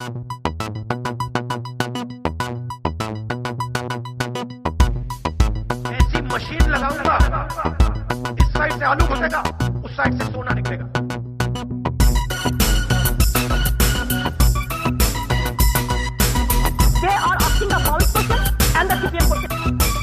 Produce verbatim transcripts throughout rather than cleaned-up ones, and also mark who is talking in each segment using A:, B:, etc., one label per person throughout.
A: ऐसी मशीन लगाऊंगा, इस साइड से आलू घुसेगा, उस साइड से सोना निकलेगा।
B: They are asking a false question and the C P M question.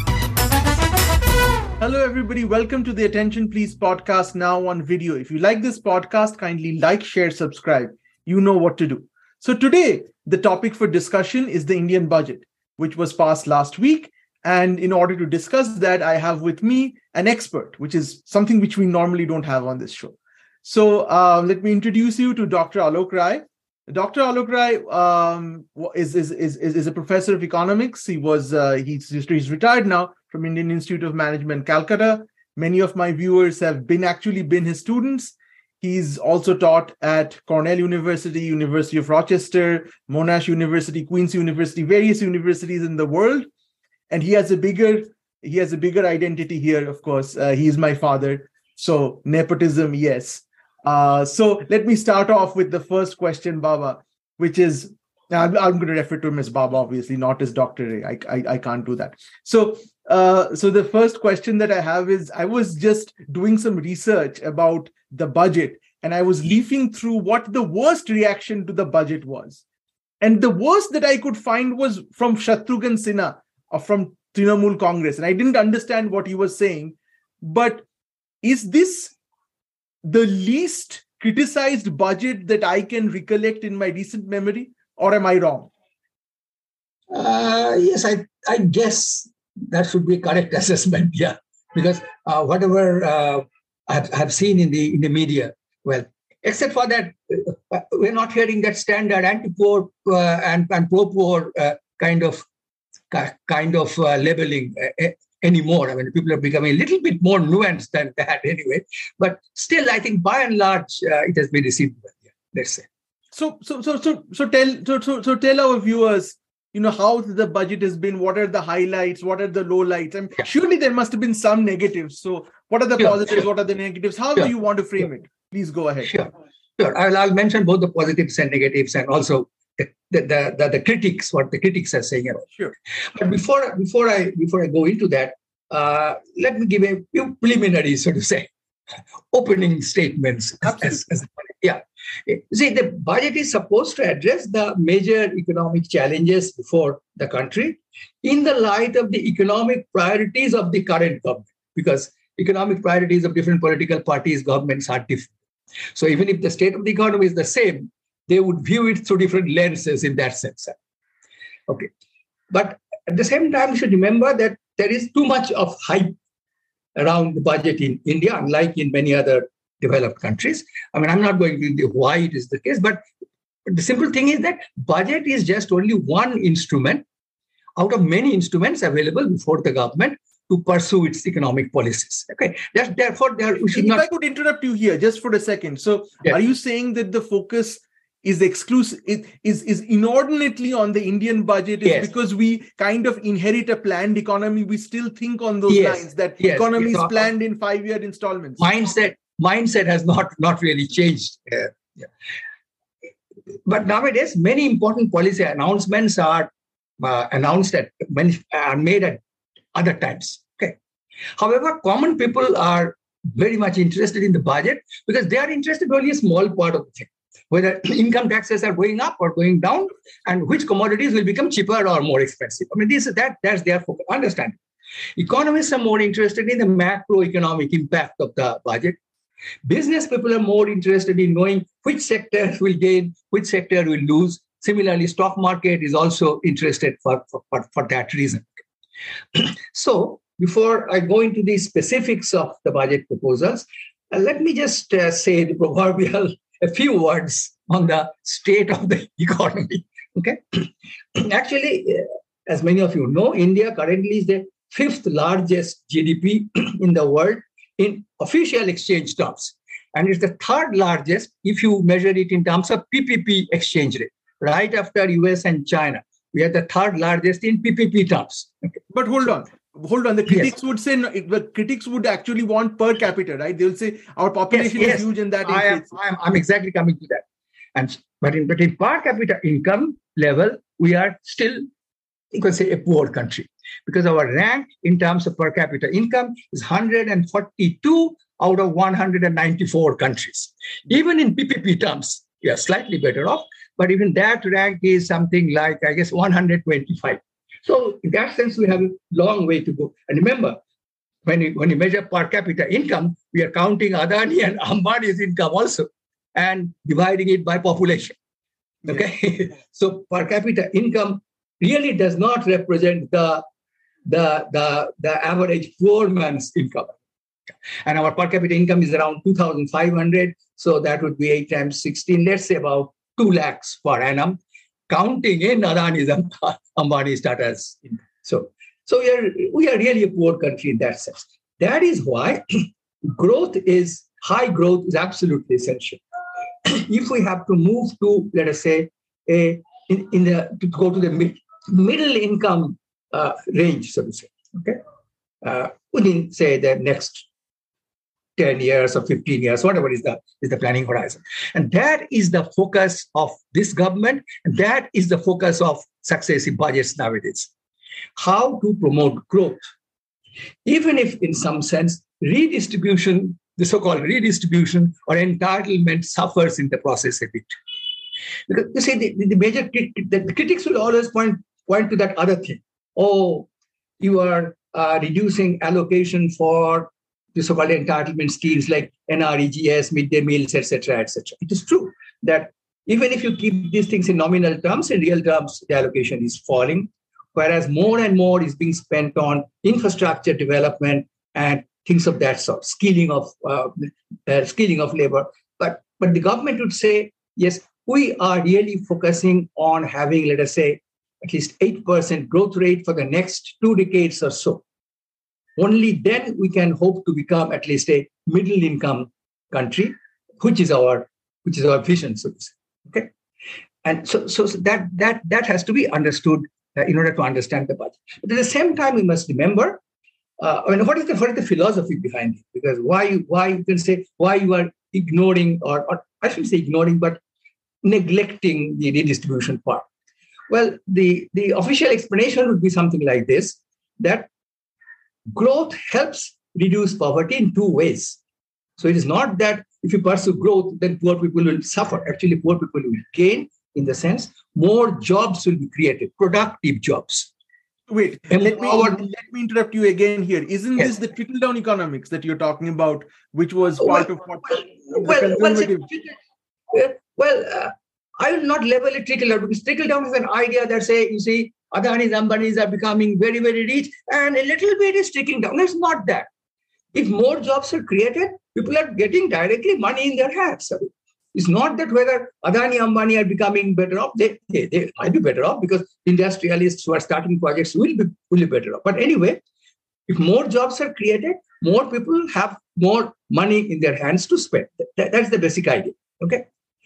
C: Hello, everybody. Welcome to the Attention Please podcast, now on video. If you like this podcast, kindly like, share, subscribe. You know what to do. So today, the topic for discussion is the Indian budget, which was passed last week. And in order to discuss that, I have with me an expert, which is something which we normally don't have on this show. So uh, let me introduce you to Doctor Alok Rai. Doctor Alok Rai um, is, is, is, is a professor of economics. He was uh, he's, he's retired now from Indian Institute of Management, Calcutta. Many of my viewers have been actually been his students. He's also taught at Cornell University, University of Rochester, Monash University, Queen's University, various universities in the world. And he has a bigger he has a bigger identity here, of course. Uh, he is my father. So nepotism, yes. Uh, so let me start off with the first question, Baba, which is, I'm, I'm going to refer to him as Baba, obviously, not as Doctor Ray. I, I, I can't do that. So, uh, so the first question that I have is, I was just doing some research about the budget, and I was leafing through what the worst reaction to the budget was. And the worst that I could find was from Shatrughan Sinha, or from Trinamool Congress. And I didn't understand what he was saying. But is this the least criticized budget that I can recollect in my recent memory? Or am I wrong?
D: Uh, yes, I, I guess that should be a correct assessment, yeah. Because uh, whatever uh, I've, I've seen in the in the media, well, except for that, uh, we're not hearing that standard anti-poor uh, and, and pro-poor uh, kind of kind of uh, labeling uh, anymore. I mean, people are becoming a little bit more nuanced than that anyway. But still, I think by and large, uh, it has been received well, yeah, let's say.
C: So, so, so, so, so tell, so, so, so tell our viewers, you know, how the budget has been. What are the highlights? What are the lowlights? I mean, yeah. Surely there must have been some negatives. So, what are the sure, positives? Sure. What are the negatives? However sure. you want to frame sure. it, please go ahead.
D: Sure, sure. I'll, I'll mention both the positives and negatives, and also the the, the the critics, what the critics are saying about.
C: Sure.
D: But before before I before I go into that, uh, let me give a few preliminary, so to say, opening statements. As, as, yeah. See, the budget is supposed to address the major economic challenges before the country in the light of the economic priorities of the current government, because economic priorities of different political parties, governments are different. So even if the state of the economy is the same, they would view it through different lenses in that sense. Okay. But at the same time, you should remember that there is too much of hype around the budget in India, unlike in many other developed countries. I mean, I'm not going into why it is the case, but the simple thing is that budget is just only one instrument out of many instruments available before the government to pursue its economic policies. Okay, That's, therefore, there we should
C: if
D: not.
C: If I could interrupt you here just for a second. So, yes. Are you saying that the focus is exclusive, it is, is inordinately on the Indian budget is yes. because we kind of inherit a planned economy? We still think on those yes. lines that yes. economy is planned in five-year installments.
D: Mindset. Mindset has not, not really changed. Uh, yeah. But nowadays, many important policy announcements are uh, announced at many are made at other times. Okay. However, common people are very much interested in the budget because they are interested only in a small part of the thing, whether income taxes are going up or going down, and which commodities will become cheaper or more expensive. I mean, this that that's their focus. Understand? Economists are more interested in the macroeconomic impact of the budget. Business people are more interested in knowing which sector will gain, which sector will lose. Similarly, stock market is also interested for, for, for that reason. So, before I go into the specifics of the budget proposals, uh, let me just uh, say the proverbial a few words on the state of the economy. Okay, actually, uh, as many of you know, India currently is the fifth largest G D P in the world in official exchange terms. And it's the third largest if you measure it in terms of P P P exchange rate, right after U S and China. We are the third largest in P P P terms. Okay.
C: But hold on, hold on. The critics yes. would say, no, it, the critics would actually want per capita, right? They'll say our population yes, yes. is huge and that
D: I am, I am, I'm exactly coming to that. And but in, but in per capita income level, we are still, you can say, a poor country, because our rank in terms of per capita income is one hundred forty-two out of one hundred ninety-four countries. Even in P P P terms, we are slightly better off, but even that rank is something like, I guess, one hundred twenty-five. So in that sense, we have a long way to go. And remember, when you, when you measure per capita income, we are counting Adani and Ambani's income also and dividing it by population. Okay, yeah. So per capita income really does not represent the, the, the, the average poor man's income. And our per capita income is around two thousand five hundred. So that would be eight times sixteen, let's say about two lakhs per annum, counting in Adani's and Ambani's Tata's income. So, so we are, we are really a poor country in that sense. That is why growth is, high growth is absolutely essential. If we have to move to, let us say, a, in, in the, to go to the mid, middle income uh, range, so to say, okay, uh, within, say, the next ten years or fifteen years, whatever is the, is the planning horizon. And that is the focus of this government, and that is the focus of successive budgets nowadays. How to promote growth, even if in some sense redistribution, the so-called redistribution or entitlement suffers in the process a bit. Because you see, the, the major the, the critics will always point, point to that other thing. Oh, you are uh, reducing allocation for the so-called entitlement schemes like N R E G S, midday meals, et cetera, et cetera. It is true that even if you keep these things in nominal terms, in real terms, the allocation is falling, whereas more and more is being spent on infrastructure development and things of that sort, skilling of uh, uh, skilling of labor. But but the government would say, yes, we are really focusing on having, let us say, at least eight percent growth rate for the next two decades or so. Only then we can hope to become at least a middle income country, which is our which is our vision, so to say. Okay, and so so, so that that that has to be understood uh, in order to understand the budget. But at the same time, we must remember, uh, I mean, what is the what is the philosophy behind it? Because why why you can say why you are ignoring, or, or I shouldn't say ignoring, but neglecting the redistribution part. Well, the the official explanation would be something like this: that growth helps reduce poverty in two ways. So it is not that if you pursue growth, then poor people will suffer. Actually, poor people will gain, in the sense more jobs will be created, productive jobs.
C: Wait, let me, let me interrupt you again here. Isn't yes. this the trickle-down economics that you're talking about, which was part well, of what
D: well,
C: the conservative...
D: Well, well uh, I will not level it trickle-down, because trickle-down is an idea that say, you see, Adani's, Ambani's are becoming very, very rich, and a little bit is trickling down. It's not that. If more jobs are created, people are getting directly money in their hands. It's not that whether Adani, Ambani are becoming better off. They, they, they might be better off because industrialists who are starting projects will be, will be better off. But anyway, if more jobs are created, more people have more money in their hands to spend. That, that's the basic idea. Okay.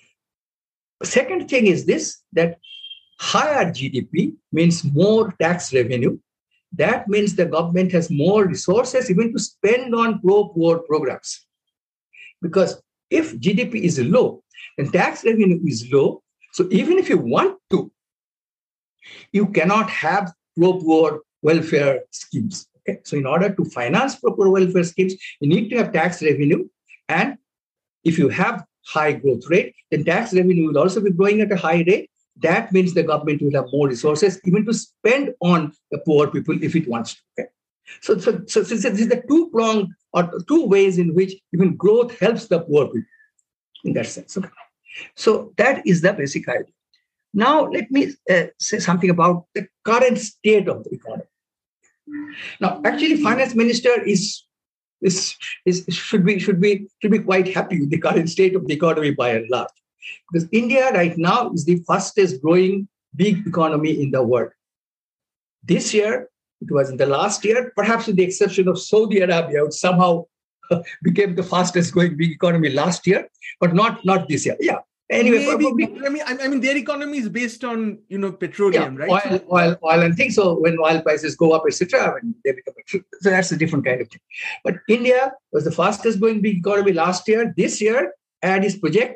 D: Second thing is this, that higher G D P means more tax revenue. That means the government has more resources even to spend on pro-poor programs. Because if G D P is low and tax revenue is low, so even if you want to, you cannot have pro-poor welfare schemes. Okay? So in order to finance pro-poor welfare schemes, you need to have tax revenue. And if you have high growth rate, then tax revenue will also be growing at a high rate. That means the government will have more resources even to spend on the poor people if it wants to. Okay? So, so, so, so this is the two-pronged or two ways in which even growth helps the poor people in that sense. Okay? So that is the basic idea. Now, let me uh, say something about the current state of the economy. Now, actually, finance minister is, is, is should be should be should be quite happy with the current state of the economy by and large. Because India right now is the fastest growing big economy in the world. This year, it was in the last year, perhaps with the exception of Saudi Arabia, which somehow became the fastest growing big economy last year, but not, not this year. Yeah. Anyway,
C: Maybe, I mean, I mean, their economy is based on, you know, petroleum,
D: yeah,
C: right?
D: Oil,
C: so,
D: oil, oil and things. So when oil prices go up, et cetera, they become, so that's a different kind of thing. But India was the fastest growing big economy last year. This year, and is projected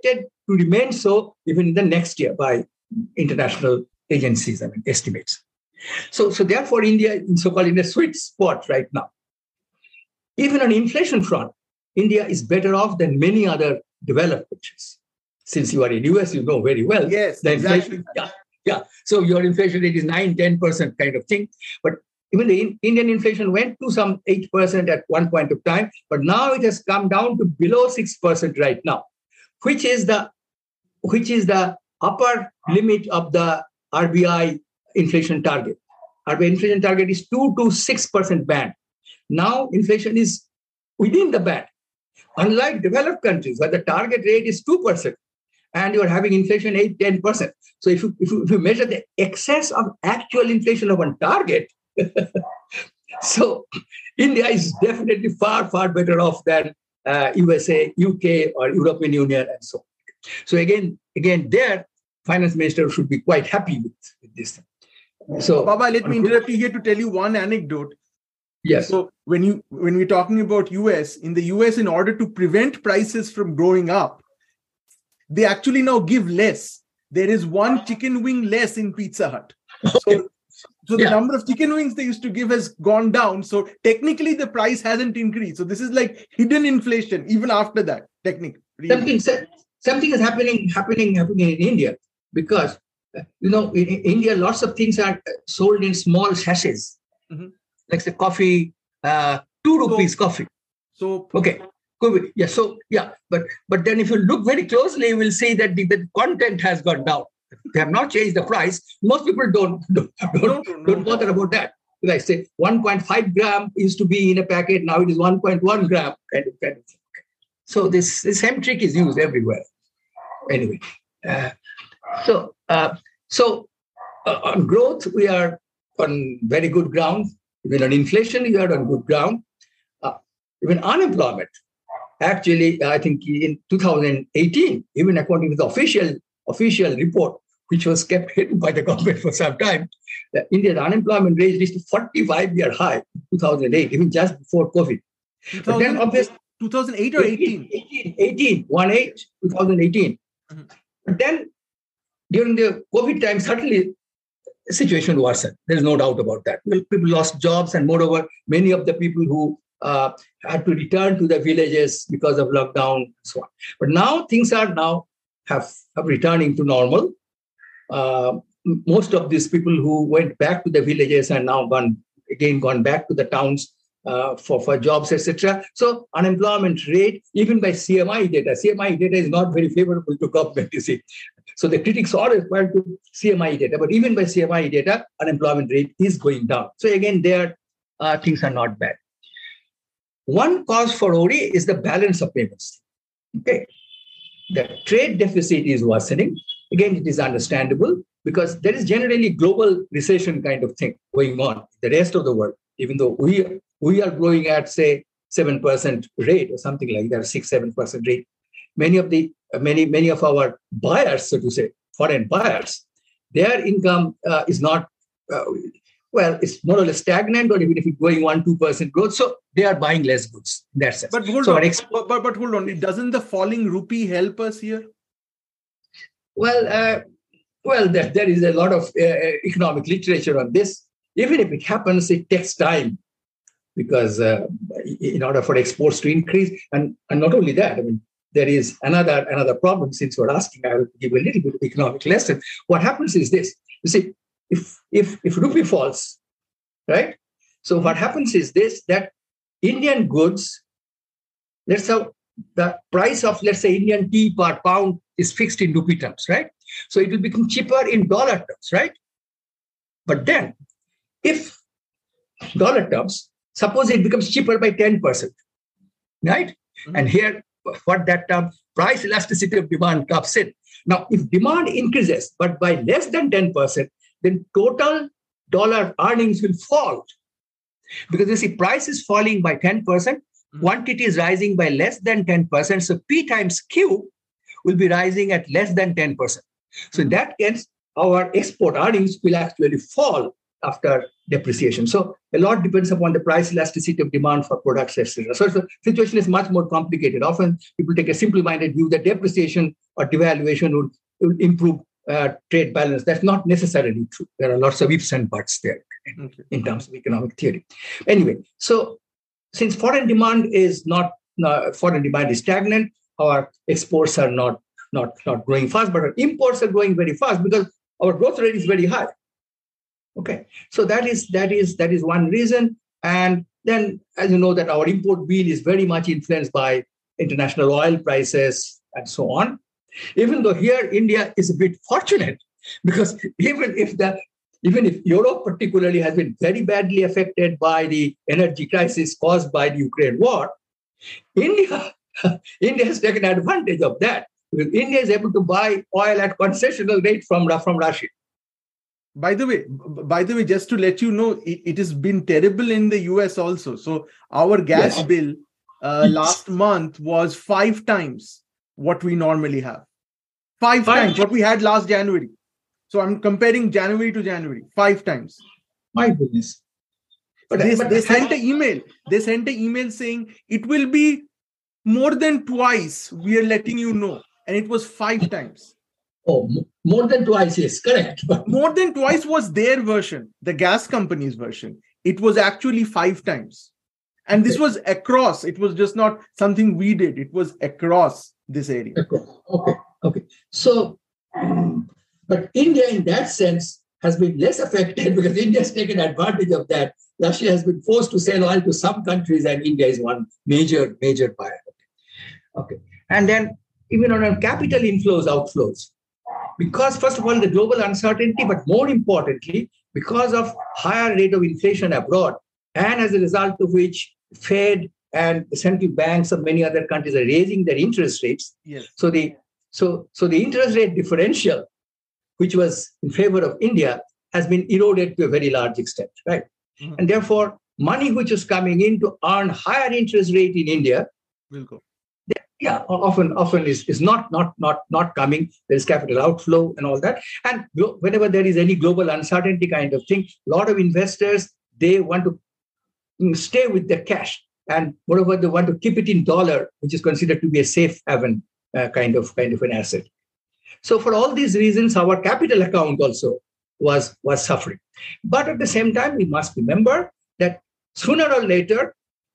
D: to remain so even in the next year by international agencies, I mean, estimates. So, so therefore, India is so-called in a sweet spot right now. Even on inflation front, India is better off than many other developed countries. Since you are in U S, you know very well.
C: Yes,
D: the
C: exactly.
D: Inflation, yeah, yeah. So your inflation rate is nine, ten percent kind of thing. But even the in, Indian inflation went to some eight percent at one point of time, but now it has come down to below six percent right now, which is the which is the upper limit of the R B I inflation target. R B I inflation target is two to six percent band. Now inflation is within the band. Unlike developed countries where the target rate is two percent and you're having inflation eight, ten percent. So if you, if you, if you measure the excess of actual inflation of one target, so India is definitely far, far better off than uh, U S A, U K, or European Union, and so on. So again, again, their finance minister should be quite happy with, with this. So,
C: Baba, let me interrupt you here to tell you one anecdote.
D: Yes.
C: So when you when we're talking about U S, in the U S, in order to prevent prices from going up, they actually now give less. There is one chicken wing less in Pizza Hut. So, so the
D: Yeah.
C: number of chicken wings they used to give has gone down. So technically the price hasn't increased. So this is like hidden inflation even after that, technically.
D: Something, something is happening, happening, happening in India because, you know, in, in India, lots of things are sold in small sachets.
C: Mhm.
D: Like the coffee, uh, two rupees
C: So-
D: coffee.
C: So
D: Okay. Could be. Yeah. So yeah, but but then if you look very closely, you will see that the, the content has gone down. They have not changed the price. Most people don't don't, don't,
C: No, no, no.
D: don't bother about that. Like say one point five gram used to be in a packet, now it is one point one gram kind of kind of thing. So this, this same trick is used everywhere. Anyway, uh, so uh, so uh, on growth we are on very good ground. Even on inflation, we are on good ground. Uh, even unemployment. Actually, I think in two thousand eighteen, even according to the official official report, which was kept hidden by the government for some time, that India's unemployment rate reached a forty-five-year high in two thousand eight, even just before COVID. But then obviously,
C: two thousand eight or eighteen?
D: eighteen, eighteen, one eight, twenty eighteen.
C: Mhm.
D: But then during the COVID time, certainly the situation worsened. There's no doubt about that. Well, people lost jobs, and moreover, many of the people who uh, had to return to the villages because of lockdown and so on. But now things are now have, have returning to normal. Uh, most of these people who went back to the villages are now gone again gone back to the towns uh, for, for jobs, et cetera. So unemployment rate, even by C M I data, C M I data is not very favorable to government, you see. So the critics always point to C M I data, but even by C M I data, unemployment rate is going down. So again, there uh, things are not bad. One cause for worry is the balance of payments. Okay, the trade deficit is worsening. Again, it is understandable because there is generally global recession kind of thing going on in the rest of the world, even though we, we are growing at, say, seven percent rate or something like that, six, seven percent rate. Many of the many, many of our buyers, so to say, foreign buyers, their income uh, is not, uh, well, it's more or less stagnant, or even if it's going one, two percent growth. So they are buying less goods in that sense.
C: But hold
D: so
C: on,
D: ex-
C: but, but, but hold on. Doesn't the falling rupee help us here?
D: Well, uh, well, there, there is a lot of uh, economic literature on this. Even if it happens, it takes time because uh, in order for exports to increase, and, and not only that, I mean, there is another another problem. Since you're asking, I will give a little bit of economic lesson. What happens is this: you see, if if if rupee falls, right? So what happens is this: that Indian goods, let's say the price of, let's say, Indian tea per pound is fixed in rupee terms, right? So it will become cheaper in dollar terms, right? But then, if dollar terms, suppose it becomes cheaper by ten percent, right? Mm-hmm. And here, what that term, price elasticity of demand comes in. Now, if demand increases, but by less than ten percent, then total dollar earnings will fall. Because you see, price is falling by ten percent, mm-hmm. quantity is rising by less than ten percent. So P times Q will be rising at less than ten percent. So in that case, our export earnings will actually fall after depreciation. So a lot depends upon the price elasticity of demand for products, et cetera. So the situation is much more complicated. Often people take a simple-minded view that depreciation or devaluation would, would improve uh, trade balance. That's not necessarily true. There are lots of ifs and buts there in, okay. in terms of economic theory. Anyway, so since foreign demand is not, uh, foreign demand is stagnant, our exports are not, not, not growing fast, but our imports are growing very fast because our growth rate is very high. Okay, so that is that is that is one reason. And then, as you know, that our import bill is very much influenced by international oil prices and so on. Even though here India is a bit fortunate, because even if the even if Europe particularly has been very badly affected by the energy crisis caused by the Ukraine war, India India has taken advantage of that. Because India is able to buy oil at concessional rate from from Russia.
C: By the way, by the way, just to let you know, it, it has been terrible in the U S also. So our gas yes. bill uh, yes. last month was five times what we normally have. Five, five times what we had last January. So I'm comparing January to January. Five times.
D: My goodness.
C: But they, but they sent an email. They sent an email saying it will be more than twice. We are letting you know, and it was five times.
D: Oh, more than twice, yes, correct.
C: More than twice was their version, the gas company's version. It was actually five times. And this was across. It was just not something we did. It was across this area.
D: Okay, okay. So, um, but India in that sense has been less affected because India has taken advantage of that. Russia has been forced to sell oil to some countries and India is one major, major buyer. Okay. And then even on our capital inflows, outflows, because first of all, the global uncertainty, but more importantly, because of higher rate of inflation abroad, and as a result of which Fed and the central banks of many other countries are raising their interest rates.
C: Yes.
D: So the so so the interest rate differential, which was in favor of India, has been eroded to a very large extent, right? Mm-hmm. And therefore, money which is coming in to earn higher interest rate in India
C: will go.
D: Yeah, often often is, is not, not, not, not coming. There is capital outflow and all that. And glo- whenever there is any global uncertainty kind of thing, a lot of investors, they want to stay with their cash. And moreover, they want to keep it in dollar, which is considered to be a safe haven uh, kind of kind of an asset. So for all these reasons, our capital account also was, was suffering. But at the same time, we must remember that sooner or later,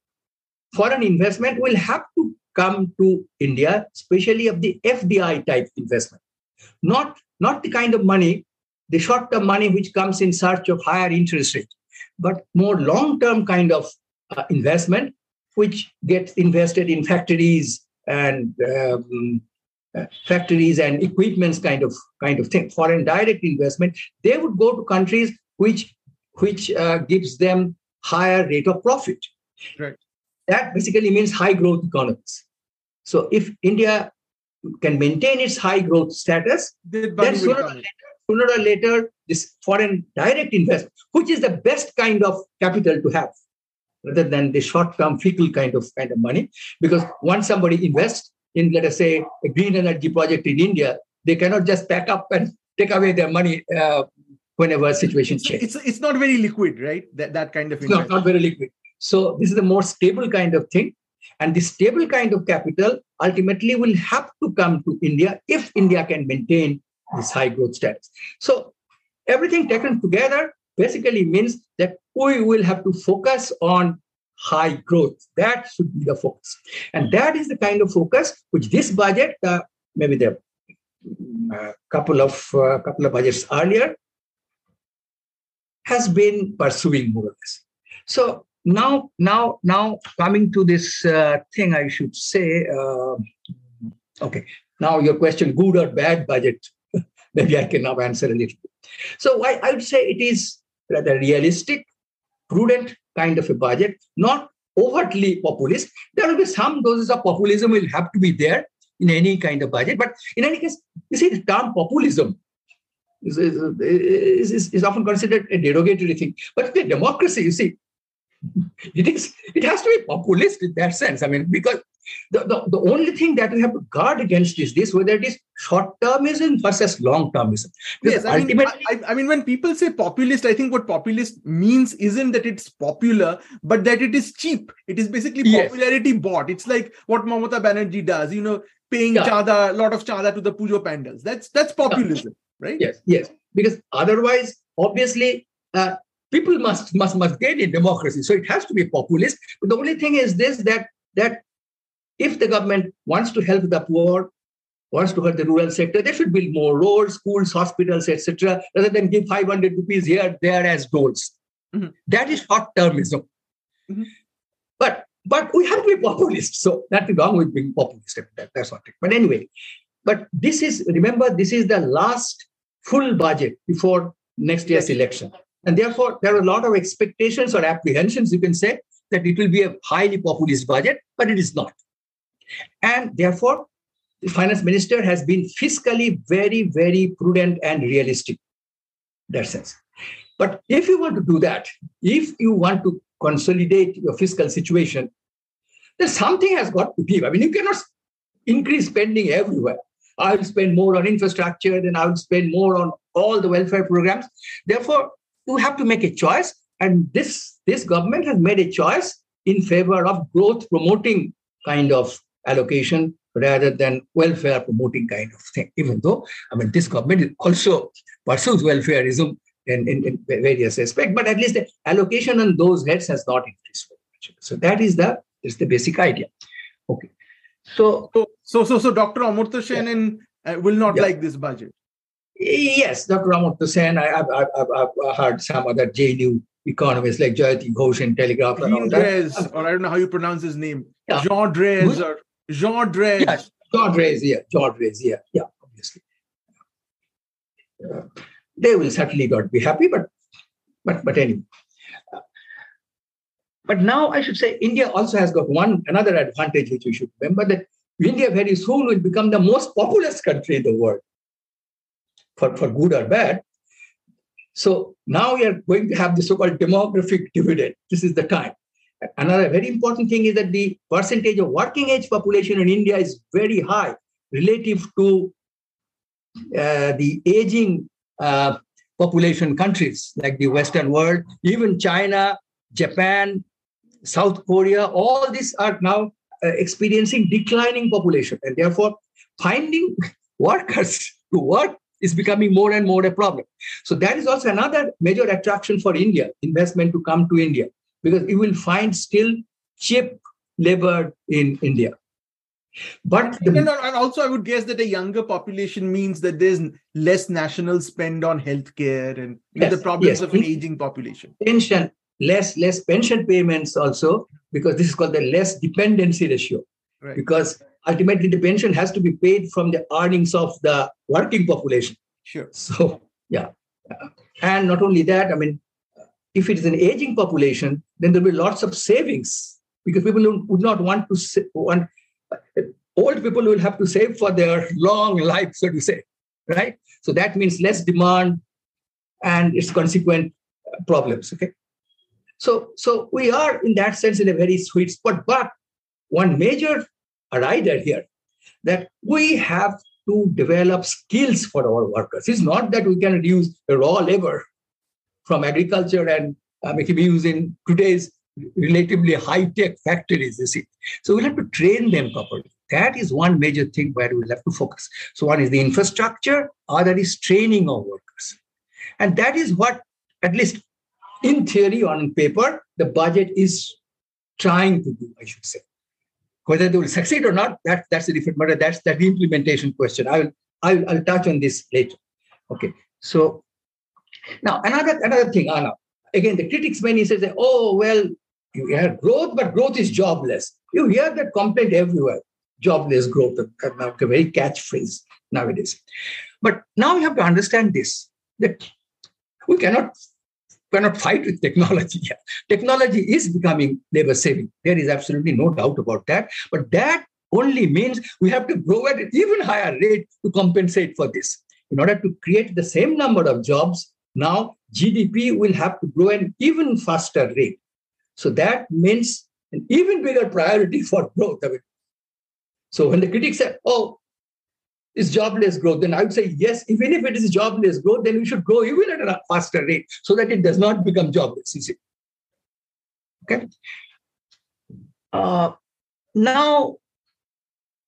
D: foreign investment will have to come to India, especially of the F D I type investment. Not, not the kind of money, the short-term money which comes in search of higher interest rate, but more long-term kind of uh, investment, which gets invested in factories and um, uh, factories and equipments kind of kind of thing. Foreign direct investment, they would go to countries which which uh, gives them higher rate of profit.
C: Right.
D: That basically means high growth economies. So if India can maintain its high growth status,
C: the
D: then sooner or, later, sooner or later, this foreign direct investment, which is the best kind of capital to have, rather than the short-term fickle kind of kind of money. Because once somebody invests in, let us say, a green energy project in India, they cannot just pack up and take away their money uh, whenever situation changes.
C: It's, it's not very liquid, right? That, that kind of investment.
D: Not, not very liquid. So this is the more stable kind of thing. And this stable kind of capital ultimately will have to come to India if India can maintain this high growth status. So everything taken together basically means that we will have to focus on high growth. That should be the focus. And that is the kind of focus which this budget, uh, maybe the uh, couple of uh, couple of budgets earlier, has been pursuing more or less. So Now, now, now coming to this uh, thing, I should say, uh, okay, now your question, good or bad budget, maybe I can now answer a little bit. So I, I would say it is rather realistic, prudent kind of a budget, not overtly populist. There will be some doses of populism will have to be there in any kind of budget. But in any case, you see, the term populism is, is, is, is often considered a derogatory thing. But the democracy, you see, It is. It has to be populist in that sense. I mean, because the, the, the only thing that we have to guard against is this, whether it is short-termism versus long-termism.
C: Yes, I mean, I, I mean, when people say populist, I think what populist means isn't that it's popular, but that it is cheap. It is basically popularity yes. bought. It's like what Mamata Banerjee does. You know, paying
D: Yeah.
C: chada, a lot of chada to the pujo pandals. That's that's populism, right?
D: Yes, yes. Because otherwise, obviously, uh, people must must must gain in democracy. So it has to be populist. But the only thing is this, that that if the government wants to help the poor, wants to help the rural sector, they should build more roads, schools, hospitals, et cetera, rather than give five hundred rupees here, there as doles.
C: Mm-hmm.
D: That is short-termism.
C: Mm-hmm.
D: But but we have to be populist. So nothing wrong with being populist. That, that's not it. But anyway, but this is, remember, this is the last full budget before next year's election. And therefore, there are a lot of expectations or apprehensions, you can say, that it will be a highly populist budget, but it is not. And therefore, the finance minister has been fiscally very, very prudent and realistic in that sense. But if you want to do that, if you want to consolidate your fiscal situation, then something has got to give. I mean, you cannot increase spending everywhere. I will spend more on infrastructure, then I will spend more on all the welfare programs. Therefore, you have to make a choice. And this, this government has made a choice in favor of growth promoting kind of allocation rather than welfare promoting kind of thing. Even though, I mean, this government also pursues welfareism in, in, in various aspects, but at least the allocation on those heads has not increased very much. So that is the, is the basic idea. Okay. So,
C: So, so, so, so Doctor Amartya Sen
D: Yeah.
C: uh, will not
D: Yeah.
C: like this budget.
D: Yes, Doctor Amartya Sen, I, I've, I've, I've heard some other J N U economists like Jayati Ghosh in Telegraph and all
C: Jean
D: that.
C: Drèze, or I don't know how you pronounce his name.
D: Yeah.
C: Jean Drèze
D: Good.
C: or Jean Drèze.
D: Yeah, John Reyes, yeah, John Reyes, yeah, yeah, obviously. Uh, they will certainly not be happy, but but but anyway. Uh, but now I should say India also has got one another advantage which we should remember, that India very soon will become the most populous country in the world, for, for good or bad. So now we are going to have the so-called demographic dividend. This is the time. Another very important thing is that the percentage of working age population in India is very high relative to uh, the aging uh, population countries like the Western world, even China, Japan, South Korea. All these are now uh, experiencing declining population, and therefore finding workers to work is becoming more and more a problem. So that is also another major attraction for India, investment to come to India, because you will find still cheap labor in India. But the,
C: And, and also, I would guess that a younger population means that there's less national spend on healthcare and you know,
D: Yes,
C: the problems
D: yes.
C: of an aging population.
D: pension, less less pension payments also, because this is called the less dependency ratio.
C: Right.
D: Because ultimately the pension has to be paid from the earnings of the working population.
C: Sure.
D: So, yeah. And not only that, I mean, if it is an aging population, then there will be lots of savings, because people would not want to sa- want old people will have to save for their long life, so to say, right? So that means less demand and its consequent problems. Okay. So, so we are in that sense in a very sweet spot. But one major rider here, that we have to develop skills for our workers. It's not that we can reduce the raw labor from agriculture and uh, make it use in today's relatively high-tech factories, you see. So we'll have to train them properly. That is one major thing where we'll have to focus. So one is the infrastructure, other is training of workers. And that is what, at least in theory, on paper, the budget is trying to do, I should say. Whether they will succeed or not, that, that's a different matter. That's the implementation question. I will, I will I'll touch on this later. Okay. So now another, another thing, Anna. Again, the critics, when he says, that, oh, well, you have growth, but growth is jobless. You hear that complaint everywhere. Jobless growth, a very catchphrase nowadays. But now you have to understand this, that we cannot, cannot fight with technology. Technology is becoming labor saving. There is absolutely no doubt about that. But that only means we have to grow at an even higher rate to compensate for this. In order to create the same number of jobs, now G D P will have to grow at an even faster rate. So that means an even bigger priority for growth. I mean, so when the critics say, oh, it's jobless growth, then I would say, yes, even if it is jobless growth, then we should grow even at a faster rate so that it does not become jobless, you see. Okay. Uh, now,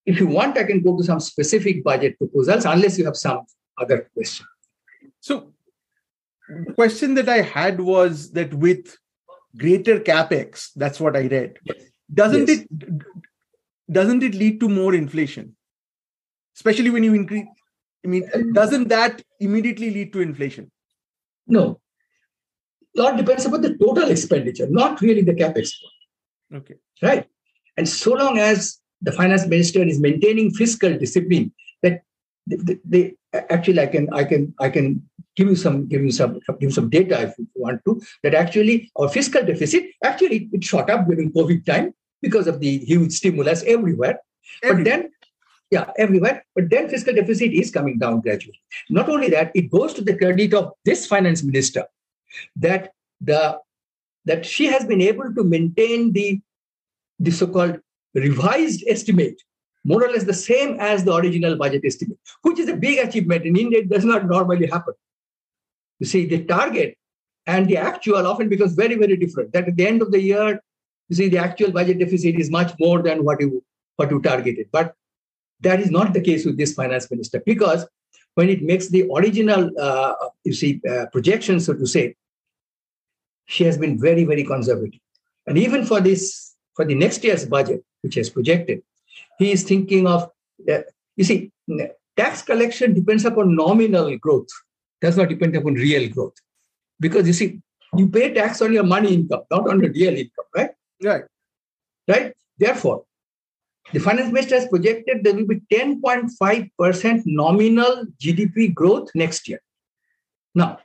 D: if you want, I can go to some specific budget proposals, unless you have some other question.
C: So the question that I had was that with greater capex, that's what I read, doesn't
D: Yes.
C: it doesn't it lead to more inflation? Especially when you increase, I mean, doesn't that immediately lead to inflation?
D: No. A lot depends upon the total expenditure, not really the capex.
C: Okay.
D: Right? And so long as the finance minister is maintaining fiscal discipline, that they, they, they actually I can I can I can give you some give you some give you some data if you want to, that actually our fiscal deficit actually it shot up during COVID time because of the huge stimulus everywhere.
C: Everywhere.
D: But then yeah, everywhere. But then fiscal deficit is coming down gradually. Not only that, it goes to the credit of this finance minister that the that she has been able to maintain the the so-called revised estimate, more or less the same as the original budget estimate, which is a big achievement. In India, it does not normally happen. You see, the target and the actual often becomes very, very different. That at the end of the year, you see, the actual budget deficit is much more than what you what you targeted. But that is not the case with this finance minister, because when it makes the original, uh, you see, uh, projections, so to say, she has been very, very conservative. And even for this, for the next year's budget, which is projected, he is thinking of, uh, you see, tax collection depends upon nominal growth, does not depend upon real growth. Because you see, you pay tax on your money income, not on your real income, right?
C: Right.
D: Right? Therefore, the finance minister has projected there will be ten point five percent nominal G D P growth next year. Now,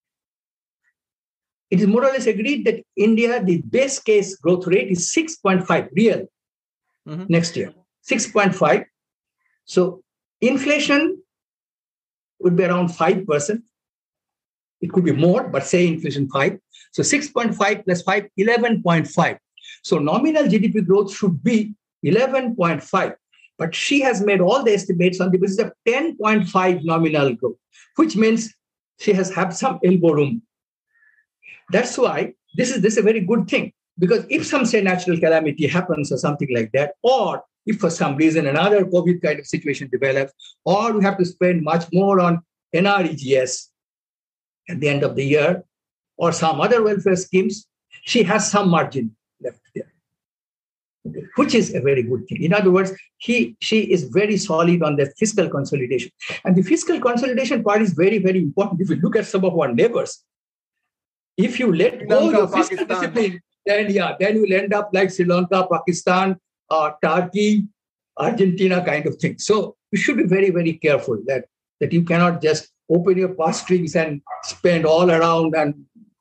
D: it is more or less agreed that India, the base case growth rate is six point five real mm-hmm. next year, six point five. So inflation would be around five percent. It could be more, but say inflation five. So six point five plus five, eleven point five. So nominal G D P growth should be eleven point five. But she has made all the estimates on the basis of ten point five nominal growth, which means she has had some elbow room. That's why this is, this is a very good thing, because if some, say, natural calamity happens or something like that, or if for some reason another COVID kind of situation develops, or we have to spend much more on N R E G S at the end of the year, or some other welfare schemes, she has some margin left there, which is a very good thing. In other words, he, she is very solid on the fiscal consolidation. And the fiscal consolidation part is very, very important. If you look at some of our neighbors, if you let go
C: Lanka,
D: your fiscal
C: Pakistan.
D: discipline, then yeah, then you'll end up like Sri Lanka, Pakistan, uh, Turkey, Argentina kind of thing. So you should be very, very careful that, that you cannot just open your purse strings and spend all around, and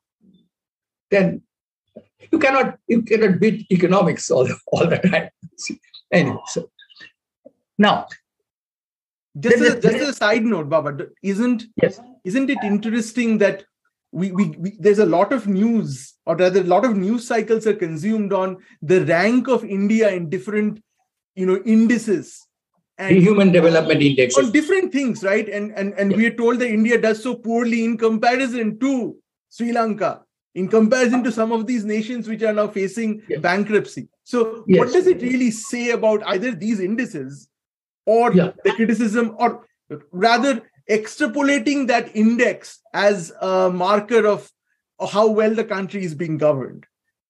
D: then you cannot you cannot beat economics all, all the time. Anyway, so now
C: Just
D: There-
C: a,
D: there-
C: just a side note, Baba, isn't
D: yes,
C: isn't it interesting that we, we, we there's a lot of news, or rather a lot of news cycles are consumed on the rank of India in different, you know, indices
D: the
C: and
D: Human Development Index.
C: on different things, right? And and and we are told that India does so poorly in comparison to Sri Lanka, in comparison to some of these nations which are now facing
D: Yes.
C: bankruptcy. So
D: Yes.
C: what does it really say about either these indices or
D: Yeah.
C: the criticism, or rather extrapolating that index as a marker of how well the country is being governed?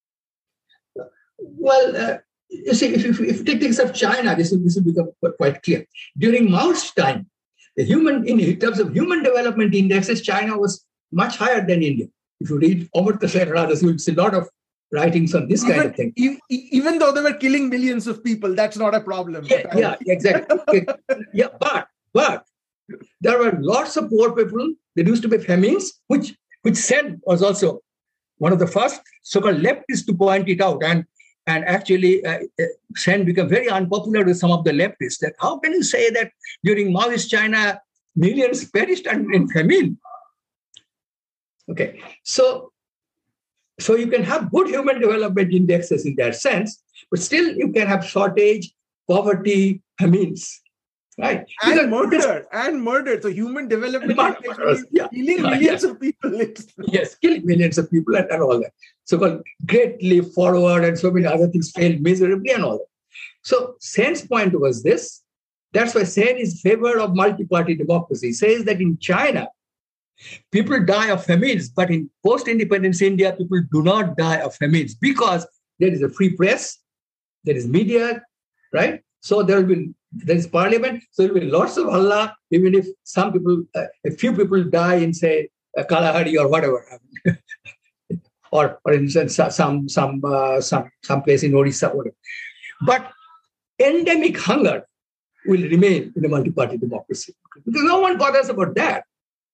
D: Well, uh, you see, if, if, if you take things of China, this will, this will become quite clear. During Mao's time, the human, in terms of human development indexes, China was much higher than India. If you read Amartya Sen and others, you'll see a lot of writings on this kind
C: Even,
D: of thing.
C: e- e- even though they were killing millions of people, that's not a problem.
D: Yeah, yeah, exactly. Okay. Yeah, but but there were lots of poor people. There used to be famines, which which Sen was also one of the first so-called leftists to point it out. And and actually, uh, uh, Sen became very unpopular with some of the leftists. That how can you say that during Maoist China millions perished in famine? Okay, so. So you can have good human development indexes in that sense, but still you can have shortage, poverty, famines, right?
C: And
D: Because-
C: murder, and murder. So human development
D: Murder,
C: is actually
D: yeah.
C: killing
D: Yeah,
C: millions of people. It's,
D: Yes, killing millions of people and, and all that. So-called Great Leap Forward and so many other things failed miserably and all that. So Sen's point was this, That's why Sen is in favor of multi-party democracy. He says that in China, people die of famines, but in post-independence India, people do not die of famines because there is a free press, there is media, right? So there will be there is parliament, so there will be lots of Allah, even if some people, uh, a few people die in, say, uh, Kalahari or whatever, or or in some some some uh, some some place in Orissa, whatever. But endemic hunger will remain in a multi-party democracy because no one bothers about that.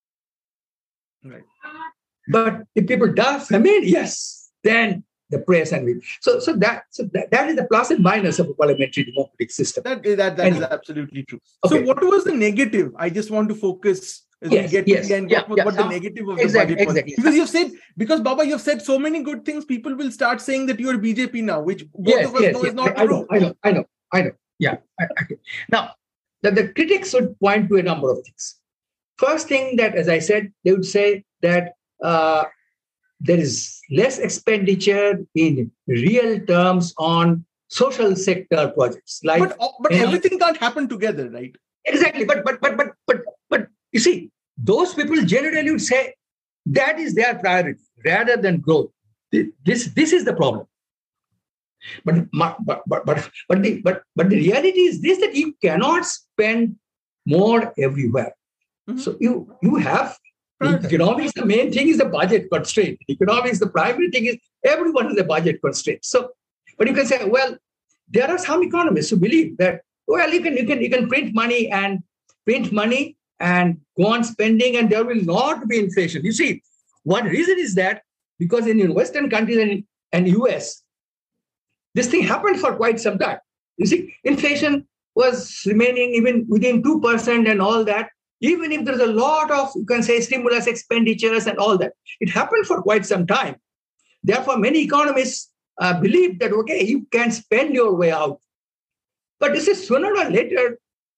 C: Right.
D: But if people die of famine, yes, then the press and we. So, so that so that, that is the plus and minus of a parliamentary democratic system.
C: That that, that
D: anyway.
C: is absolutely true.
D: Okay.
C: So, what was the negative? I just want to focus as
D: yes,
C: we get
D: yes,
C: to the end.
D: yeah,
C: what was
D: yeah,
C: what
D: some,
C: the negative of
D: exactly,
C: the budget
D: exactly.
C: was? Because you've said, because Baba, you've said so many good things, people will start saying that you are B J P now, which both
D: yes,
C: of us
D: yes,
C: know
D: yes.
C: is not
D: I,
C: true.
D: I know, I know, I know, I know. Yeah. I, okay. Now, the, the critics would point to a number of things. First thing that, as I said, they would say that uh, there is less expenditure in real terms on social sector projects. Like,
C: But but
D: any-
C: everything can't happen together, right?
D: Exactly. But but but but but but you see, those people generally would say that is their priority rather than growth. This this is the problem. But but but but but the but but the reality is this, that you cannot spend more everywhere.
C: Mm-hmm.
D: So you you have
C: Right.
D: economics. The main thing is the budget constraint. Economics, the primary thing is everyone has a budget constraint. So, but you can say, well, there are some economists who believe that, well, you can you can you can print money and print money and go on spending, and there will not be inflation. You see, one reason is that because in Western countries and, and U S, this thing happened for quite some time. You see, inflation was remaining even within two percent and all that, even if there's a lot of, you can say, stimulus expenditures and all that. It happened for quite some time. Therefore, many economists uh, believe that, okay, you can spend your way out. But this is sooner or later,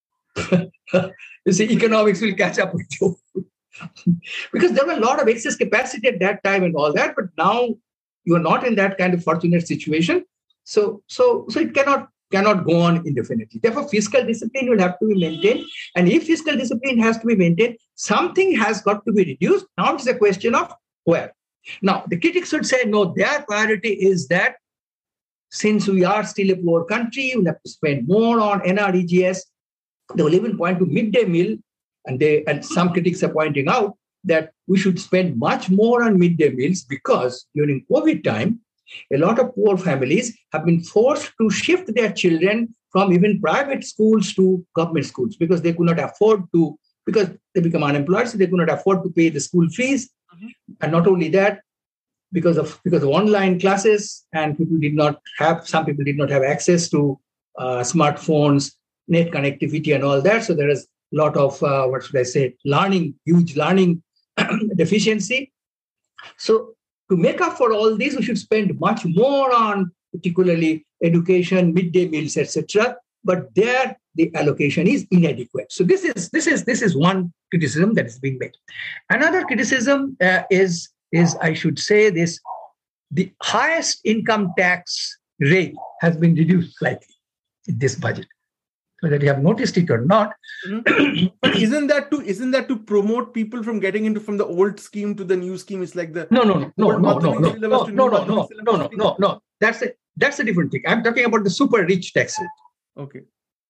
D: you see, economics will catch up with you. Because there was a lot of excess capacity at that time and all that, but now you are not in that kind of fortunate situation. So, so, so it cannot cannot go on indefinitely. Therefore, fiscal discipline will have to be maintained. And if fiscal discipline has to be maintained, something has got to be reduced. Now it's a question of where. Now, the critics would say, no, their priority is that since we are still a poor country, we'll have to spend more on N R E G S. They will even point to midday meal. And they and some critics are pointing out that we should spend much more on midday meals because during COVID time, a lot of poor families have been forced to shift their children from even private schools to government schools because they could not afford to, because they become unemployed, so they could not afford to pay the school fees. Mm-hmm. And not only that, because of because of online classes, and people did not have, some people did not have access to uh, smartphones, net connectivity and all that. So there is a lot of, uh, what should I say, learning, huge learning deficiency. So to make up for all this, we should spend much more on particularly education, midday meals, et cetera. But there, the allocation is inadequate. So this is this is this is one criticism that is being made. Another criticism uh, is is I should say this: the highest income tax rate has been reduced slightly in this budget. Whether you have noticed it or not.
C: Mm-hmm. But isn't that to isn't that to promote people from getting into from the old scheme to the new scheme? It's like the
D: no no no no no no no no no no no no no no that's a that's a different thing. I'm talking about the super rich tax rate.
C: Okay.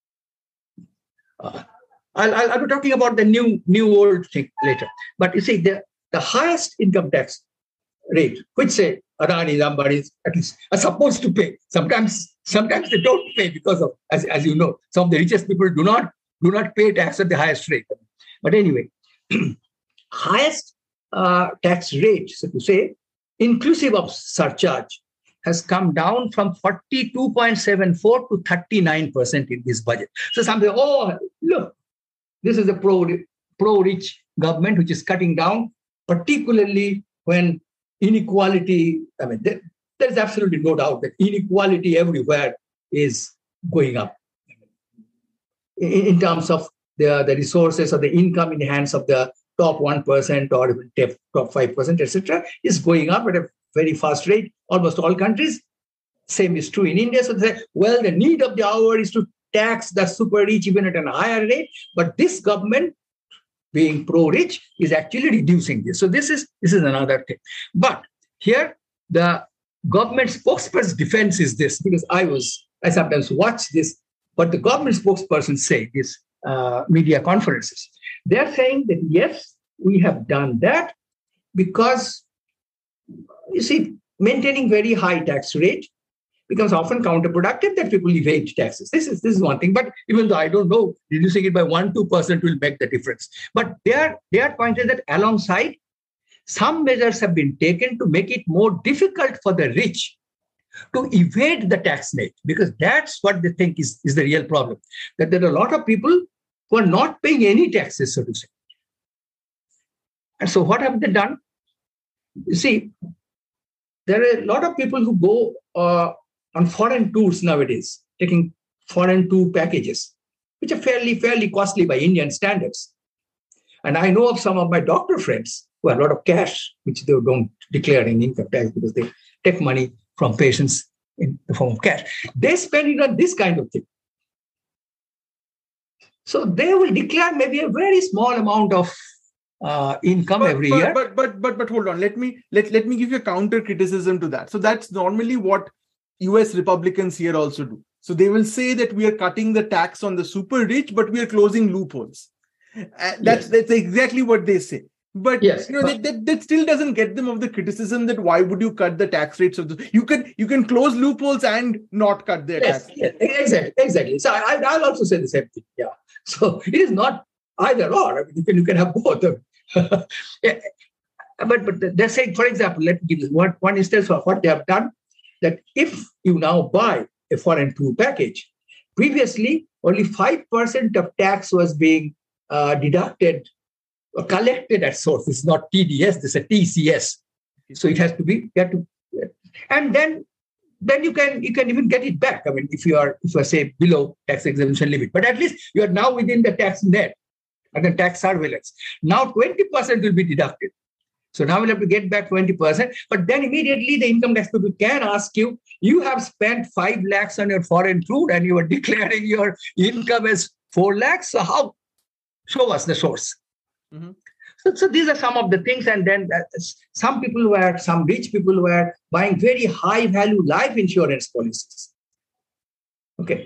D: Uh, I'll, I'll I'll be talking about the new new old thing later. But you see, the the highest income tax rate, which say Adani, Ambani at least are supposed to pay. Sometimes sometimes they don't pay because of, as, as you know, some of the richest people do not do not pay tax at the highest rate. But anyway, highest uh, tax rate, so to say, inclusive of surcharge, has come down from forty-two point seven four to thirty-nine percent in this budget. So some say, oh, look, this is a pro, pro-rich government which is cutting down, particularly when inequality, I mean, there, there's absolutely no doubt that inequality everywhere is going up in, in terms of the, the resources or the income in the hands of the top one percent or even top five percent, et cetera, is going up at a very fast rate. Almost all countries. Same is true in India. So they say, well, the need of the hour is to tax the super rich even at a higher rate. But this government, being pro-rich, is actually reducing this. So this is this is another thing. But here, the government spokesperson's defense is this, because I was I sometimes watch this, but the government spokespersons say these uh, media conferences. They're saying that yes, we have done that because, you see, maintaining very high tax rate becomes often counterproductive, that people evade taxes. This is this is one thing. But even though I don't know, reducing it by one, two percent will make the difference. But their, their point is that alongside, some measures have been taken to make it more difficult for the rich to evade the tax net, because that's what they think is, is the real problem. That there are a lot of people who are not paying any taxes, so to say. And so what have they done? You see, there are a lot of people who go uh, on foreign tours nowadays, taking foreign tour packages, which are fairly, fairly costly by Indian standards. And I know of some of my doctor friends who have a lot of cash, which they don't declare in income tax because they take money from patients in the form of cash. They spend it on this kind of thing. So they will declare maybe a very small amount of uh, income
C: but,
D: every
C: but,
D: year.
C: But, but but but hold on. Let me let, let me give you a counter criticism to that. So that's normally what U S Republicans here also do. So they will say that we are cutting the tax on the super rich, but we are closing loopholes. Uh, that's yes. that's exactly what they say. But
D: yes,
C: you know
D: but,
C: that, that, that still doesn't get them of the criticism that why would you cut the tax rates of the you can you can close loopholes and not cut their
D: yes,
C: tax.
D: Yes, exactly, exactly. So I, I'll also say the same thing. Yeah. So it is not either or. I mean, you can you can have both. yeah. But but they're saying, for example, let me give you one one instance of what they have done. That if you now buy a foreign tour package, previously only five percent of tax was being uh, deducted or collected at source. It's not T D S, this is a T C S. So it has to be, you have to, and then then you can you can even get it back. I mean, if you are if you are say below tax exemption limit, but at least you are now within the tax net and the tax surveillance. Now twenty percent will be deducted. So now we'll have to get back twenty percent. But then immediately the income tax people can ask you, you have spent five lakhs on your foreign tour and you are declaring your income as four lakhs. So how? Show us the source. Mm-hmm. So, so these are some of the things. And then uh, some people were, some rich people were buying very high value life insurance policies. Okay.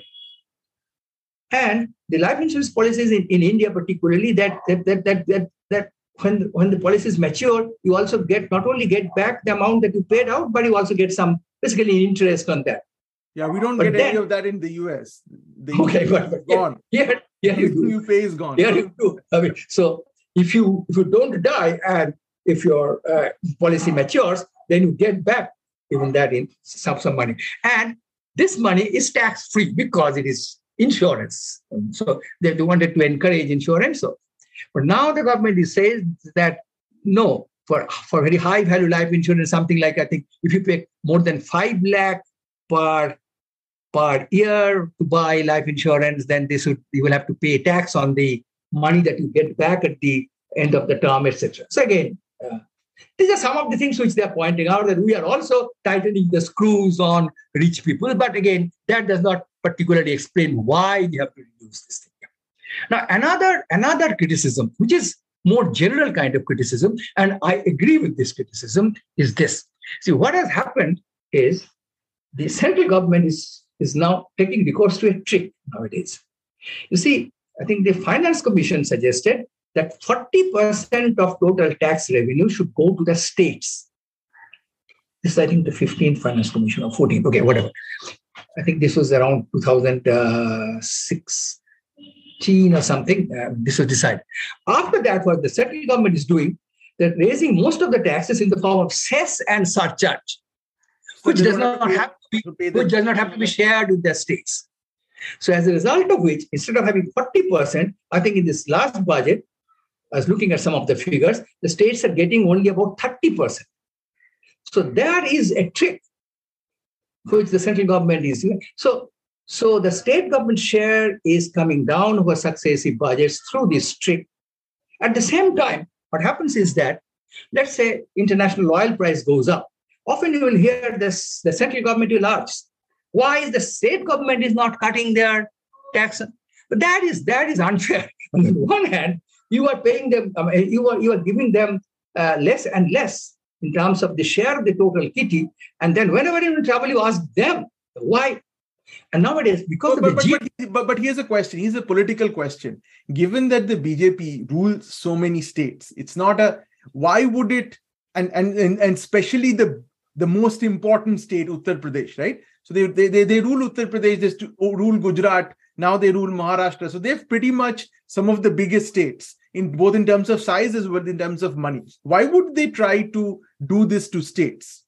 D: And the life insurance policies in, in India particularly, that that that that that, that when, when the policies mature, you also get not only get back the amount that you paid out, but you also get some basically interest on that.
C: Yeah, we don't
D: but
C: get
D: then,
C: any of that in the U S. The
D: okay, but, but
C: gone.
D: Here, here you do.
C: You pay is gone.
D: Here you do. I mean, so if you if you don't die and if your uh, policy matures, then you get back even that in some some money. And this money is tax free because it is insurance. And so they, they wanted to encourage insurance. So, but now the government is saying that no, for for very high value life insurance, something like I think if you pay more than five lakh per per year to buy life insurance, then this would you will have to pay tax on the money that you get back at the end of the term, et cetera. So again, uh, these are some of the things which they are pointing out, that we are also tightening the screws on rich people. But again, that does not particularly explain why you have to reduce this thing. Now, another, another criticism, which is more general kind of criticism, and I agree with this criticism, is this. See, what has happened is the central government is, is now taking recourse to a trick nowadays. You see, I think the Finance Commission suggested that forty percent of total tax revenue should go to the states. This is, I think, the fifteenth Finance Commission or fourteenth, okay, whatever. I think this was around two thousand sixteen or something. Uh, this was decided. After that, what the central government is doing, they're raising most of the taxes in the form of cess and surcharge, which does not have to be, which does not have to be shared with the states. So as a result of which, instead of having forty percent, I think in this last budget, I was looking at some of the figures, the states are getting only about thirty percent. So that is a trick which the central government is doing. So, so the state government share is coming down over successive budgets through this trick. At the same time, what happens is that, let's say international oil price goes up. Often you will hear this, the central government will ask, why is the state government is not cutting their tax. But that is that is unfair. On the one hand, you are paying them, um, you are you are giving them uh, less and less in terms of the share of the total kitty, and then whenever you're in trouble, you ask them why. And nowadays, because
C: but,
D: of
C: but,
D: the
C: but, but, but, but here's a question. Here's a political question. Given that the B J P rules so many states, it's not a, why would it, and and and, and especially the, the most important state, Uttar Pradesh, right? So they, they, they, they rule Uttar Pradesh, they rule Gujarat, now they rule Maharashtra. So they've pretty much some of the biggest states, in both in terms of size as well in terms of money. Why would they try to do this to states?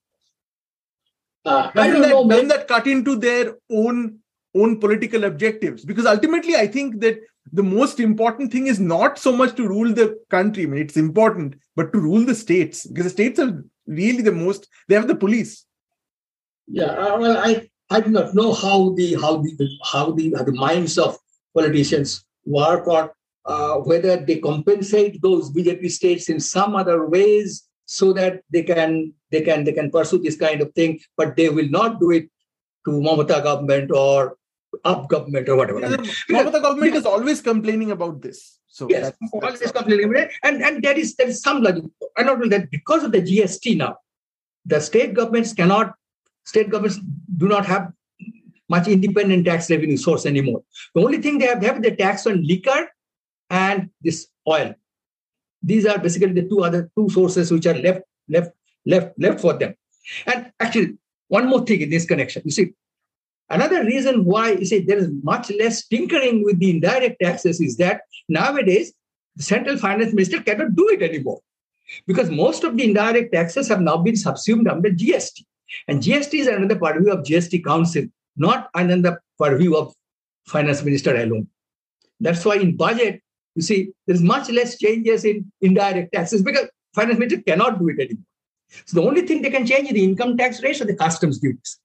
E: Uh, I
C: Doesn't
E: don't
C: that,
E: know.
C: doesn't that cut into their own, own political objectives? Because ultimately, I think that the most important thing is not so much to rule the country. I mean, it's important, but to rule the states. Because the states are really the most, they have the police.
E: Yeah, uh, well, I, I do not know how the how the how the how the minds of politicians work, or uh, whether they compensate those B J P states in some other ways so that they can they can they can pursue this kind of thing, but they will not do it to Mamata government or up government or whatever. I mean,
C: Mamata government is always complaining about this. So
E: yes,
C: that's,
E: always
C: that's
E: complaining about it, and and there is there is some logic. I not know that because of the G S T now, the state governments cannot. State governments do not have much independent tax revenue source anymore. The only thing they have, they have the tax on liquor and this oil. These are basically the two other two sources which are left, left, left, left for them. And actually, one more thing in this connection. You see, another reason why you say there is much less tinkering with the indirect taxes is that nowadays the central finance minister cannot do it anymore, because most of the indirect taxes have now been subsumed under G S T. And G S T is another purview of G S T Council, not another purview of finance minister alone. That's why in budget, you see, there's much less changes in indirect taxes because finance minister cannot do it anymore. So the only thing they can change is the income tax rate or the customs duties.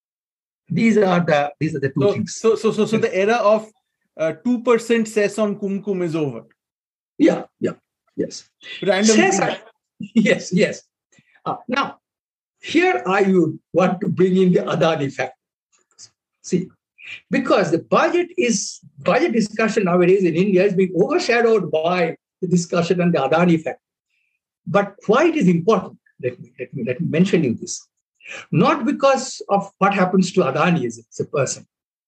E: These are the these are the two
C: so,
E: things.
C: So, so, so, so the era of uh, two percent cess on kumkum is over.
E: Yeah, yeah, yes.
C: Random.
E: Cess, I, yes, yes. Uh, now, here I would want to bring in the Adani factor. See, because the budget is budget discussion nowadays in India is being overshadowed by the discussion on the Adani factor. But why it is important? Let me let me let me mention you this. Not because of what happens to Adani as a person,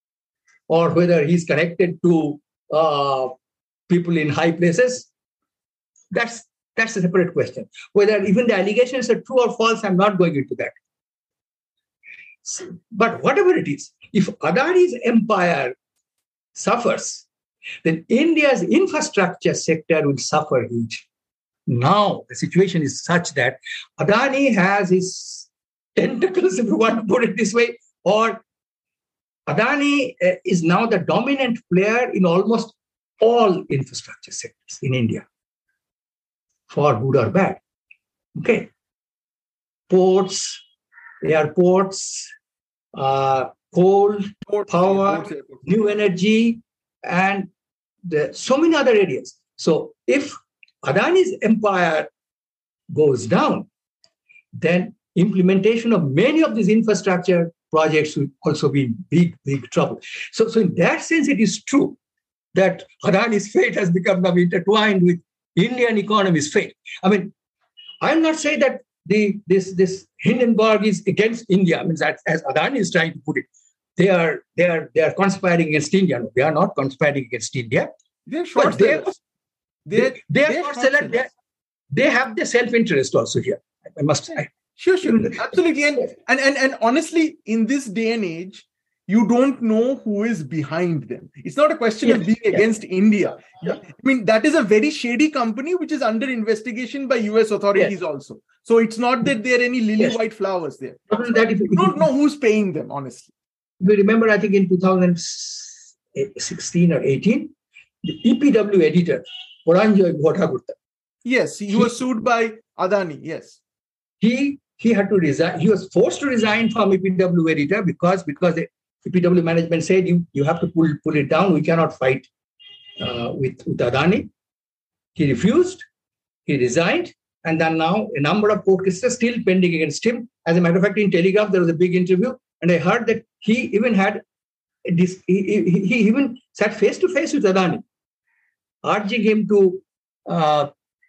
E: or whether he's connected to uh, people in high places. That's That's a separate question. Whether even the allegations are true or false, I'm not going into that. But whatever it is, if Adani's empire suffers, then India's infrastructure sector will suffer huge. Now, the situation is such that Adani has his tentacles, if you want to put it this way, or Adani is now the dominant player in almost all infrastructure sectors in India, for good or bad. Okay. Ports, airports, uh, coal,
C: Ports,
E: power,
C: ports, airports.
E: new energy, and the, so many other areas. So if Adani's empire goes down, then implementation of many of these infrastructure projects will also be in big, big trouble. So, so in that sense, it is true that Adani's fate has become now intertwined with Indian economy's fate. I mean, I'm not saying that the this this Hindenburg is against India. I mean, that, as Adani is trying to put it, they are they are they are conspiring against India. No, they are not conspiring against India.
C: They're short
E: They,
C: sellers.
E: they,
C: They're,
E: they are
C: they're
E: not
C: short
E: sellers. They,
C: sellers.
E: they have their self-interest also here. I must say.
C: Sure, sure. Absolutely. And, and, and, and honestly, in this day and age, you don't know who is behind them. It's not a question
E: Yes,
C: of being
E: yes.
C: against India.
E: Yeah.
C: I mean, that is a very shady company which is under investigation by U S authorities
E: Yes.
C: also. So it's not that there are any lily
E: Yes.
C: white flowers there.
E: Not only that, if you,
C: You don't know who's paying them, honestly.
E: if you remember, I think in two thousand sixteen or eighteen, the E P W editor, Poranjoy Bhottagutta,
C: Yes, he was sued by Adani. Yes.
E: he he had to resign. He was forced to resign from E P W editor because because the E P W management said you you have to pull pull it down. We cannot fight uh, with, with Adani. He refused. He resigned, and then now a number of court cases are still pending against him. As a matter of fact, in Telegraph there was a big interview, and I heard that he even had this, he, he, he even sat face to face with Adani, urging him to uh,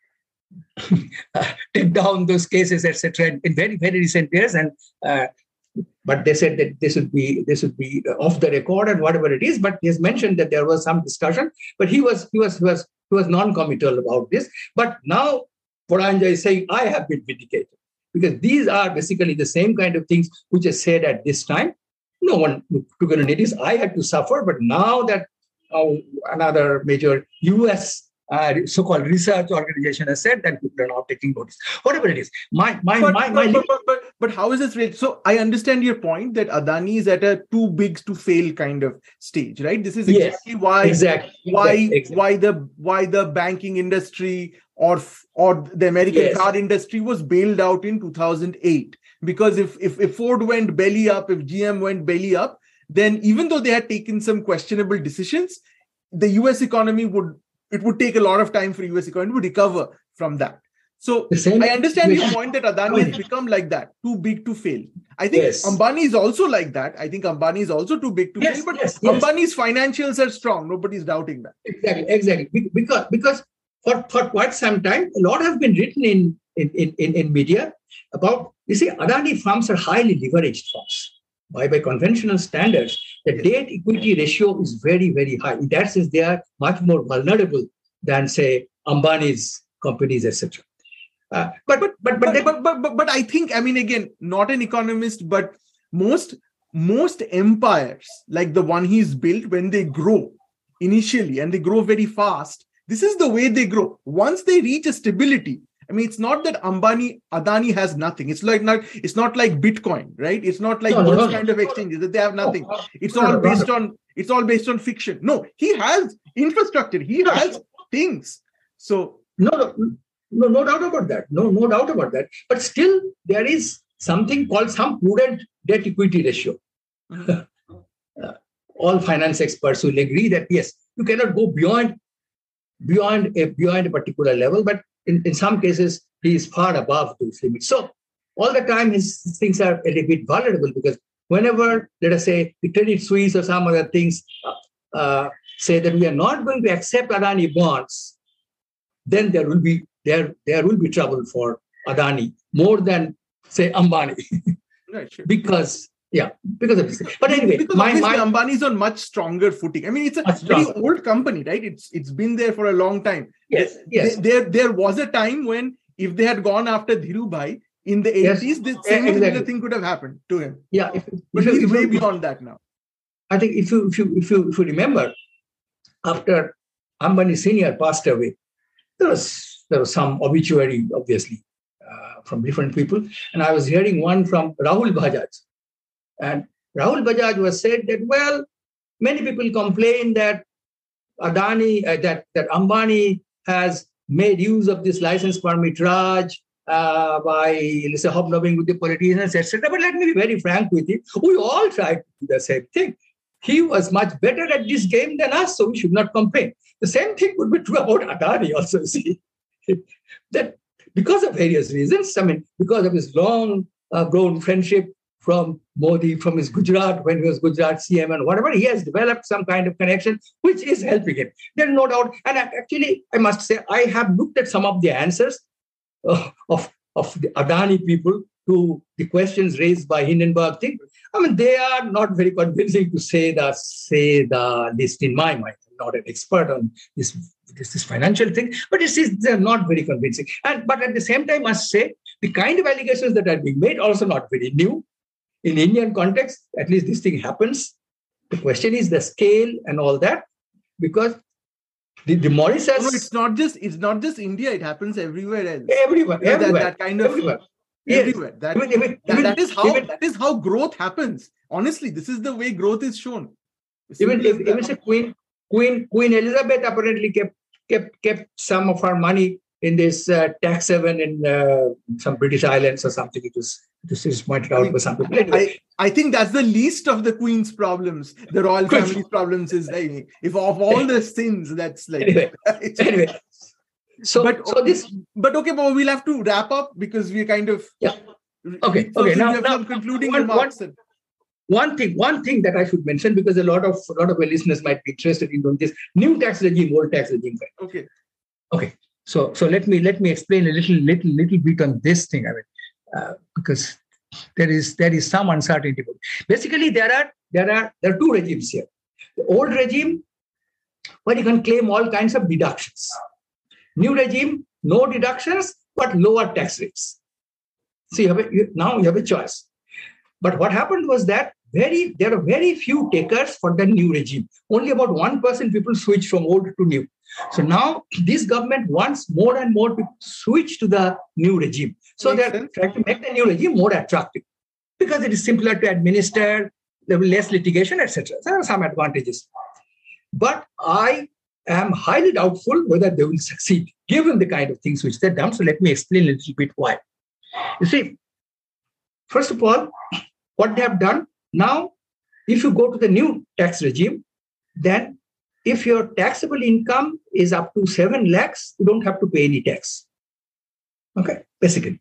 E: take down those cases, et cetera, in very, very recent years. And uh, but they said that this would be this would be off the record and whatever it is. But he has mentioned that there was some discussion, but he was he was he was he was non-committal about this. But now Poranja is saying, I have been vindicated, because these are basically the same kind of things which are said at this time. No one took a notice. I had to suffer, but now that uh, another major U S uh, so-called research organization has said, that people are now taking notice. Whatever it is, my my
C: but,
E: my,
C: but,
E: my
C: but, but, but, but how is this related? So I understand your point that Adani is at a too big to fail kind of stage, right? This is exactly
E: yes,
C: why
E: exactly,
C: why
E: exactly.
C: why the why the banking industry or or the American
E: yes.
C: car industry was bailed out in two thousand eight. Because if, if if Ford went belly up, if G M went belly up, then even though they had taken some questionable decisions, the U S economy would it would take a lot of time for U S economy to recover from that. So I understand your point that Adani has become like that, too big to fail. I think yes. Ambani is also like that. I think Ambani is also too big to
E: yes,
C: fail, but
E: yes, yes.
C: Ambani's financials are strong. Nobody's doubting that.
E: Exactly, exactly. Because because for, for quite some time, a lot has been written in in, in, in, in media about, you see, Adani firms are highly leveraged firms. By, by conventional standards, the debt equity ratio is very, very high. In that sense, they are much more vulnerable than, say, Ambani's companies, et cetera. Uh, but, but, but, but,
C: but, but, but, but, but I think, I mean, again, not an economist, but most, most empires, like the one he's built, when they grow initially and they grow very fast, this is the way they grow. Once they reach a stability, I mean, it's not that Ambani, Adani has nothing. It's like not, it's not like Bitcoin, right? It's not like
E: no,
C: those
E: no, no,
C: kind
E: no,
C: of exchanges that they have nothing.
E: No,
C: it's
E: no,
C: all
E: no,
C: based
E: no.
C: on, it's all based on fiction. No, he has infrastructure. He has things. So
E: no, no, no, no doubt about that. No, no doubt about that. But still, there is something called some prudent debt equity ratio. Mm-hmm. uh, all finance experts will agree that yes, you cannot go beyond beyond a beyond a particular level, but in, in some cases he is far above those limits. So all the time his, his things are a little bit vulnerable, because whenever, let us say, the Credit Suisse or some other things uh, uh, say that we are not going to accept Adani bonds, then there will be there there will be trouble for Adani more than, say, Ambani.
C: Right, sure.
E: because yeah, because of this. But anyway,
C: because
E: my,
C: obviously
E: my,
C: Ambani is on much stronger footing. I mean, it's a very old company, right? It's it's been there for a long time.
E: Yes, yes.
C: There, there, there was a time when if they had gone after Dhirubhai in the eighties, yes, the same exactly. thing could have happened to him.
E: Yeah, if,
C: but
E: if,
C: he's
E: if,
C: way
E: if,
C: beyond that now.
E: I think if you if you if you if you remember, after Ambani Senior passed away, there was there was some obituary, obviously, uh, from different people, and I was hearing one from Rahul Bajaj. And Rahul Bajaj was said that, well, many people complain that Adani, uh, that, that Ambani has made use of this license permit Raj uh, by, let's say, hobnobbing with the politicians, et cetera. But let me be very frank with you. We all tried to do the same thing. He was much better at this game than us, so we should not complain. The same thing would be true about Adani also, see. That because of various reasons, I mean, because of his long uh, grown friendship from Modi, from his Gujarat, when he was Gujarat C M and whatever, he has developed some kind of connection, which is helping him. There's no doubt. And actually, I must say, I have looked at some of the answers uh, of, of the Adani people to the questions raised by Hindenburg thing. I mean, they are not very convincing to say the, say the list in my mind. I'm not an expert on this, this, this financial thing, but it is, they're not very convincing. And But at the same time, I must say, the kind of allegations that are being made also not very new. In Indian context, at least this thing happens. The question is the scale and all that, because the, the Mauritius...
C: No, it's not just it's not just India. It happens everywhere else.
E: Everywhere,
C: you know,
E: everywhere.
C: That, that kind of
E: everywhere.
C: Everywhere.
E: Yes.
C: That,
E: even, even,
C: that,
E: even,
C: that is how
E: even,
C: that is how growth happens. Honestly, this is the way growth is shown.
E: Even if, even say Queen Queen Queen Elizabeth apparently kept kept kept some of her money in this uh, tax haven in uh, some British islands or something. It was this is pointed out I mean, by some people. Anyway.
C: I, I think that's the least of the Queen's problems. The royal family's problems is like, if of all the sins, that's like
E: anyway. anyway. So,
C: but
E: so this,
C: but okay, but we'll have to wrap up because we're kind of
E: yeah. Okay,
C: so
E: okay.
C: so
E: Now,
C: you have
E: now
C: some concluding
E: one,
C: remarks.
E: one, one thing, one thing that I should mention, because a lot of a lot of our listeners might be interested in doing this new tax regime, old tax regime.
C: Okay.
E: Okay. So so let me let me explain a little little little bit on this thing. I mean, uh, because there is there is some uncertainty. Basically, there are there are there are two regimes here. The old regime, where you can claim all kinds of deductions. New regime, no deductions, but lower tax rates. So you have a, you, now you have a choice. But what happened was that very there are very few takers for the new regime. Only about one percent people switch from old to new. So now this government wants more and more people to switch to the new regime. So
C: Makes
E: they're
C: sense.
E: trying to make the new regime more attractive because it is simpler to administer, there will be less litigation, et cetera. There are some advantages. But I am highly doubtful whether they will succeed, given the kind of things which they've done. So let me explain a little bit why. You see, first of all, what they have done now, if you go to the new tax regime, then if your taxable income is up to seven lakhs, you don't have to pay any tax. Okay, basically.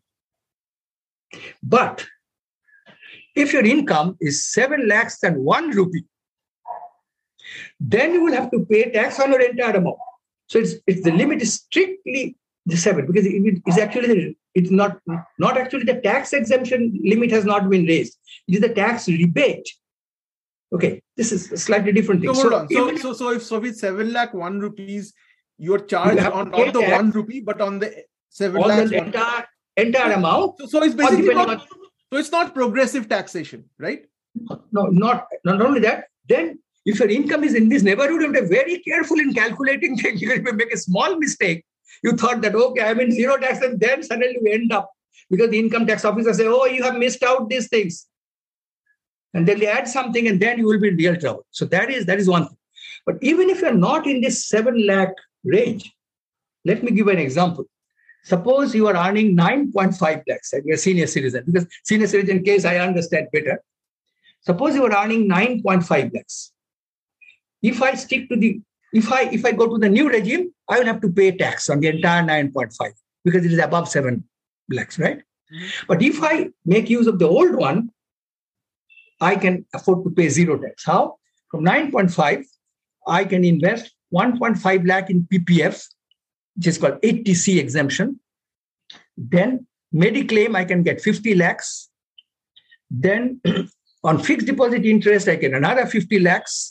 E: But if your income is seven lakhs and one rupee, then you will have to pay tax on your entire amount. So it's, it's the limit is strictly the seven, because it is actually it's not not actually the tax exemption limit has not been raised. It is the tax rebate. Okay, this is a slightly different thing.
C: So hold
E: So
C: on. So,
E: even-
C: so, so if so with seven lakh one rupees, you're charged
E: You have to
C: on
E: pay
C: not the
E: tax.
C: one rupee, but on the seven
E: all
C: lakhs.
E: the
C: one-
E: entire entire amount.
C: So, so it's
E: or
C: basically
E: depending
C: not, so it's not progressive taxation, right?
E: on- no, not not only that. Then, if your income is in this neighborhood, you have to be very careful in calculating things. You will make a small mistake. You thought that okay, I'm in zero tax, and then suddenly you end up because the income tax officer say, "Oh, you have missed out these things," and then they add something, and then you will be in real trouble. So that is that is one thing. But even if you're not in this seven lakh range, let me give an example. Suppose you are earning nine point five lakhs and you're a senior citizen, because senior citizen case I understand better. Suppose you are earning nine point five lakhs. If I stick to the, if I if I go to the new regime, I will have to pay tax on the entire nine point five because it is above seven lakhs, right?
C: Mm-hmm.
E: But if I make use of the old one, I can afford to pay zero tax. How? From nine point five, I can invest one point five lakh in P P F, which is called eighty C exemption. Then Mediclaim, I can get fifty lakhs. Then on fixed deposit interest, I get another fifty lakhs.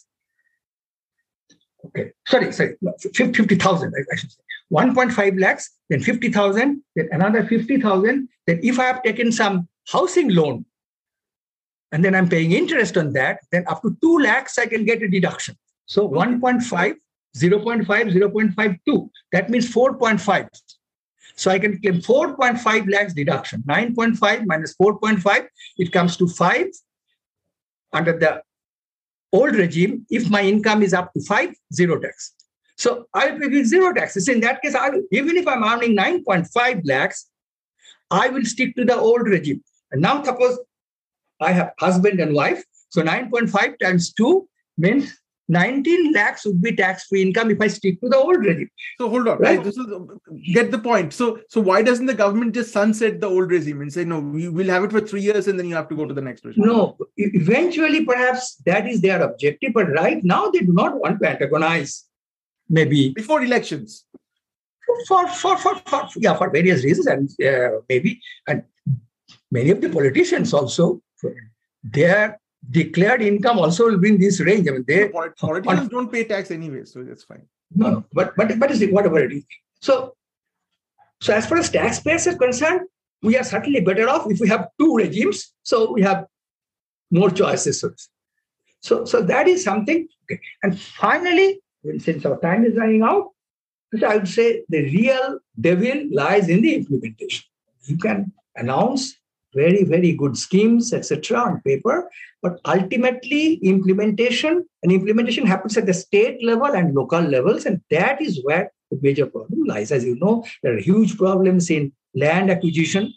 E: Okay, sorry, sorry, fifty thousand, I should say. one point five lakhs, then fifty thousand, then another fifty thousand. Then if I have taken some housing loan, and then I'm paying interest on that, then up to two lakhs, I can get a deduction. So one point five, zero point five, zero point five two. That means four point five. So I can claim four point five lakhs deduction. nine point five minus four point five, it comes to five. Under the old regime, if my income is up to five, zero tax. So I'll pay zero taxes. In that case, I will, even if I'm earning nine point five lakhs, I will stick to the old regime. And now suppose I have husband and wife. So nine point five times two means nineteen lakhs would be tax-free income if I stick to the old regime.
C: So hold on,
E: Right.
C: right? This is get the point. So, so why doesn't the government just sunset the old regime and say no, we will have it for three years and then you have to go to the next regime?
E: No, e- eventually perhaps that is their objective, but right now they do not want to antagonize. Maybe
C: Before elections.
E: for for for, for yeah for various reasons, and uh, maybe and many of the politicians also, their declared income also will be in this range. I mean, they
C: Polit- Politicians don't pay tax anyway, so that's fine.
E: no, no, but but but is it whatever it is. So so as far as taxpayers are concerned, we are certainly better off if we have two regimes. So we have more choices. So so that is something. Okay. And finally, since our time is running out, I would say the real devil lies in the implementation. You can announce very, very good schemes, et cetera on paper, but ultimately implementation, and implementation happens at the state level and local levels, and that is where the major problem lies. As you know, there are huge problems in land acquisition,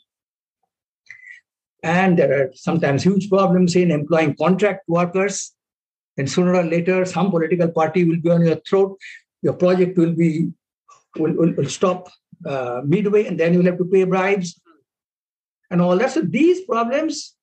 E: and there are sometimes huge problems in employing contract workers. And sooner or later, some political party will be on your throat. Your project will be will, will, will stop uh, midway, and then you will have to pay bribes and all that. So these problems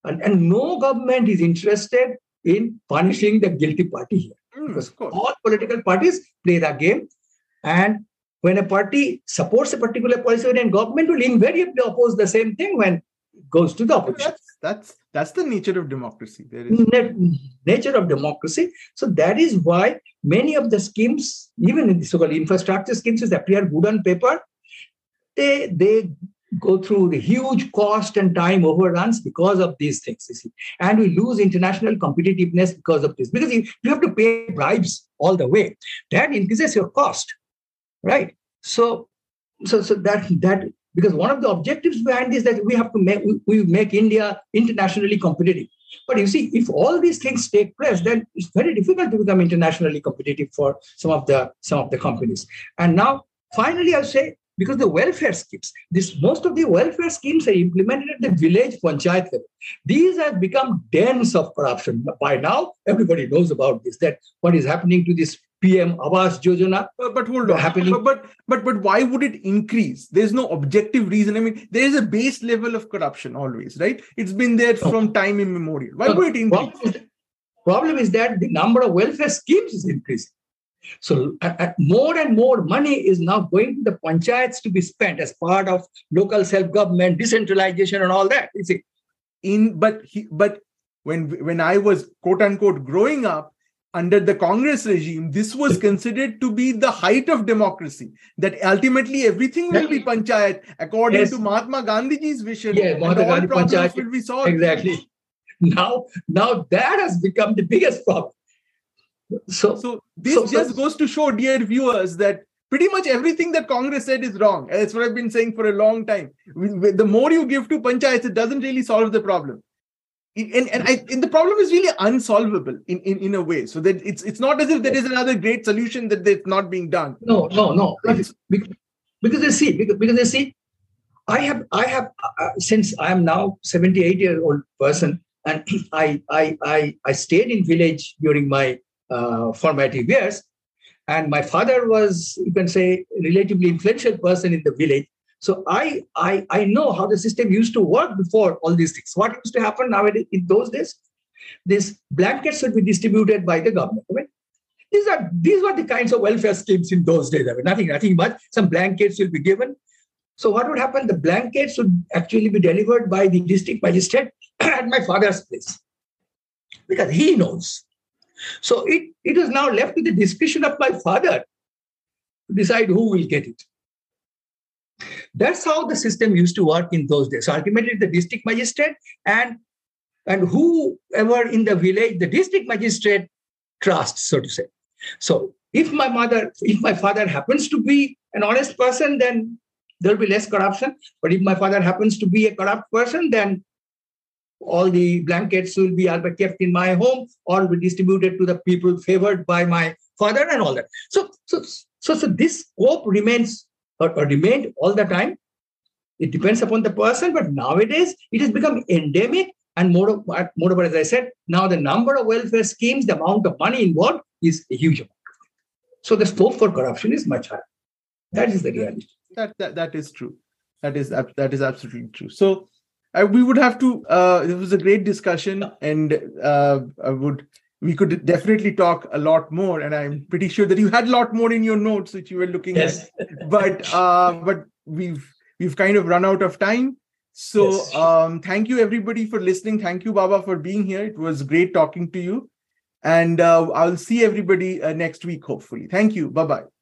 E: And, and no government is interested in punishing the guilty party here.
C: Mm,
E: Because
C: of course.
E: all political parties play the game. And when a party supports a particular policy, then government will invariably oppose the same thing when it goes to the opposition.
C: That's, that's, that's the nature of democracy. There is
E: Na- nature of democracy. So that is why many of the schemes, even in the so-called infrastructure schemes, that appear good on paper, they, they go through the huge cost and time overruns because of these things, you see. And we lose international competitiveness because of this. Because you, you have to pay bribes all the way. That increases your cost, right? So, so, so that, that because one of the objectives behind this is that we have to make, we, we make India internationally competitive. But you see, if all these things take place, then it's very difficult to become internationally competitive for some of the, some of the companies. And now, finally, I'll say, because the welfare schemes, this most of the welfare schemes are implemented at the village panchayat level. These have become dens of corruption. By now, everybody knows about this, that what is happening to this P M Awas Yojana.
C: Uh, but hold on.
E: Happening.
C: But, but but but why would it increase? There's no objective reason. I mean, there is a base level of corruption always, right? It's been there
E: No.
C: from time immemorial. Why
E: No,
C: would it increase?
E: Problem is, problem is that the number of welfare schemes is increasing. So uh, uh, more and more money is now going to the panchayats to be spent as part of local self-government, decentralization and all that. You see.
C: In but he, but when when I was quote unquote growing up under the Congress regime, this was considered to be the height of democracy. That ultimately everything will be panchayat according
E: Yes.
C: to Mahatma Gandhiji's vision.
E: Yeah,
C: and
E: Mahatma
C: all
E: Gandhi
C: problems
E: panchayat.
C: will be solved.
E: Exactly. Now, now that has become the biggest problem. So,
C: So this
E: So- so-
C: just goes to show, dear viewers, that pretty much everything that Congress said is wrong. And that's what I've been saying for a long time. We- we- The more you give to panchayats, it doesn't really solve the problem. It- And, and, I, and the problem is really unsolvable in, in, in a way. So that it's it's not as if there is another great solution that that's not being done.
E: no, no, no. Because, because they see, because, because they see, I have, I have, uh, since I am now seventy-eight year old person, and I, I, I, I stayed in village during my uh, formative years, and my father was, you can say, relatively influential person in the village. So I, I, I know how the system used to work before all these things. What used to happen nowadays in those days? These blankets would be distributed by the government. I mean, these are these were the kinds of welfare schemes in those days. I mean, nothing, nothing much. Some blankets will be given. So what would happen? The blankets would actually be delivered by the district magistrate at my father's place, because he knows. So it, it is now left to the discretion of my father to decide who will get it. That's how the system used to work in those days. So ultimately, the district magistrate and, and whoever in the village, the district magistrate trusts, so to say. So if my mother, if my father happens to be an honest person, then there'll be less corruption. But if my father happens to be a corrupt person, then all the blankets will be either kept in my home or will be distributed to the people favored by my father and all that. So, so, so, so this scope remains or, or remained all the time. It depends upon the person, but nowadays it has become endemic. And moreover, moreover, as I said, now the number of welfare schemes, the amount of money involved is a huge amount. So the scope for corruption is much higher. That is the reality.
C: That that, that is true. That is that is absolutely true. So uh, we would have to. Uh, it was a great discussion, and uh, I would. We could definitely talk a lot more, and I'm pretty sure that you had a lot more in your notes which you were looking
E: Yes.
C: at. But uh, but we've we've kind of run out of time. So
E: Yes.
C: um, thank you everybody for listening. Thank you, Baba, for being here. It was great talking to you, and uh, I'll see everybody uh, next week hopefully. Thank you. Bye bye.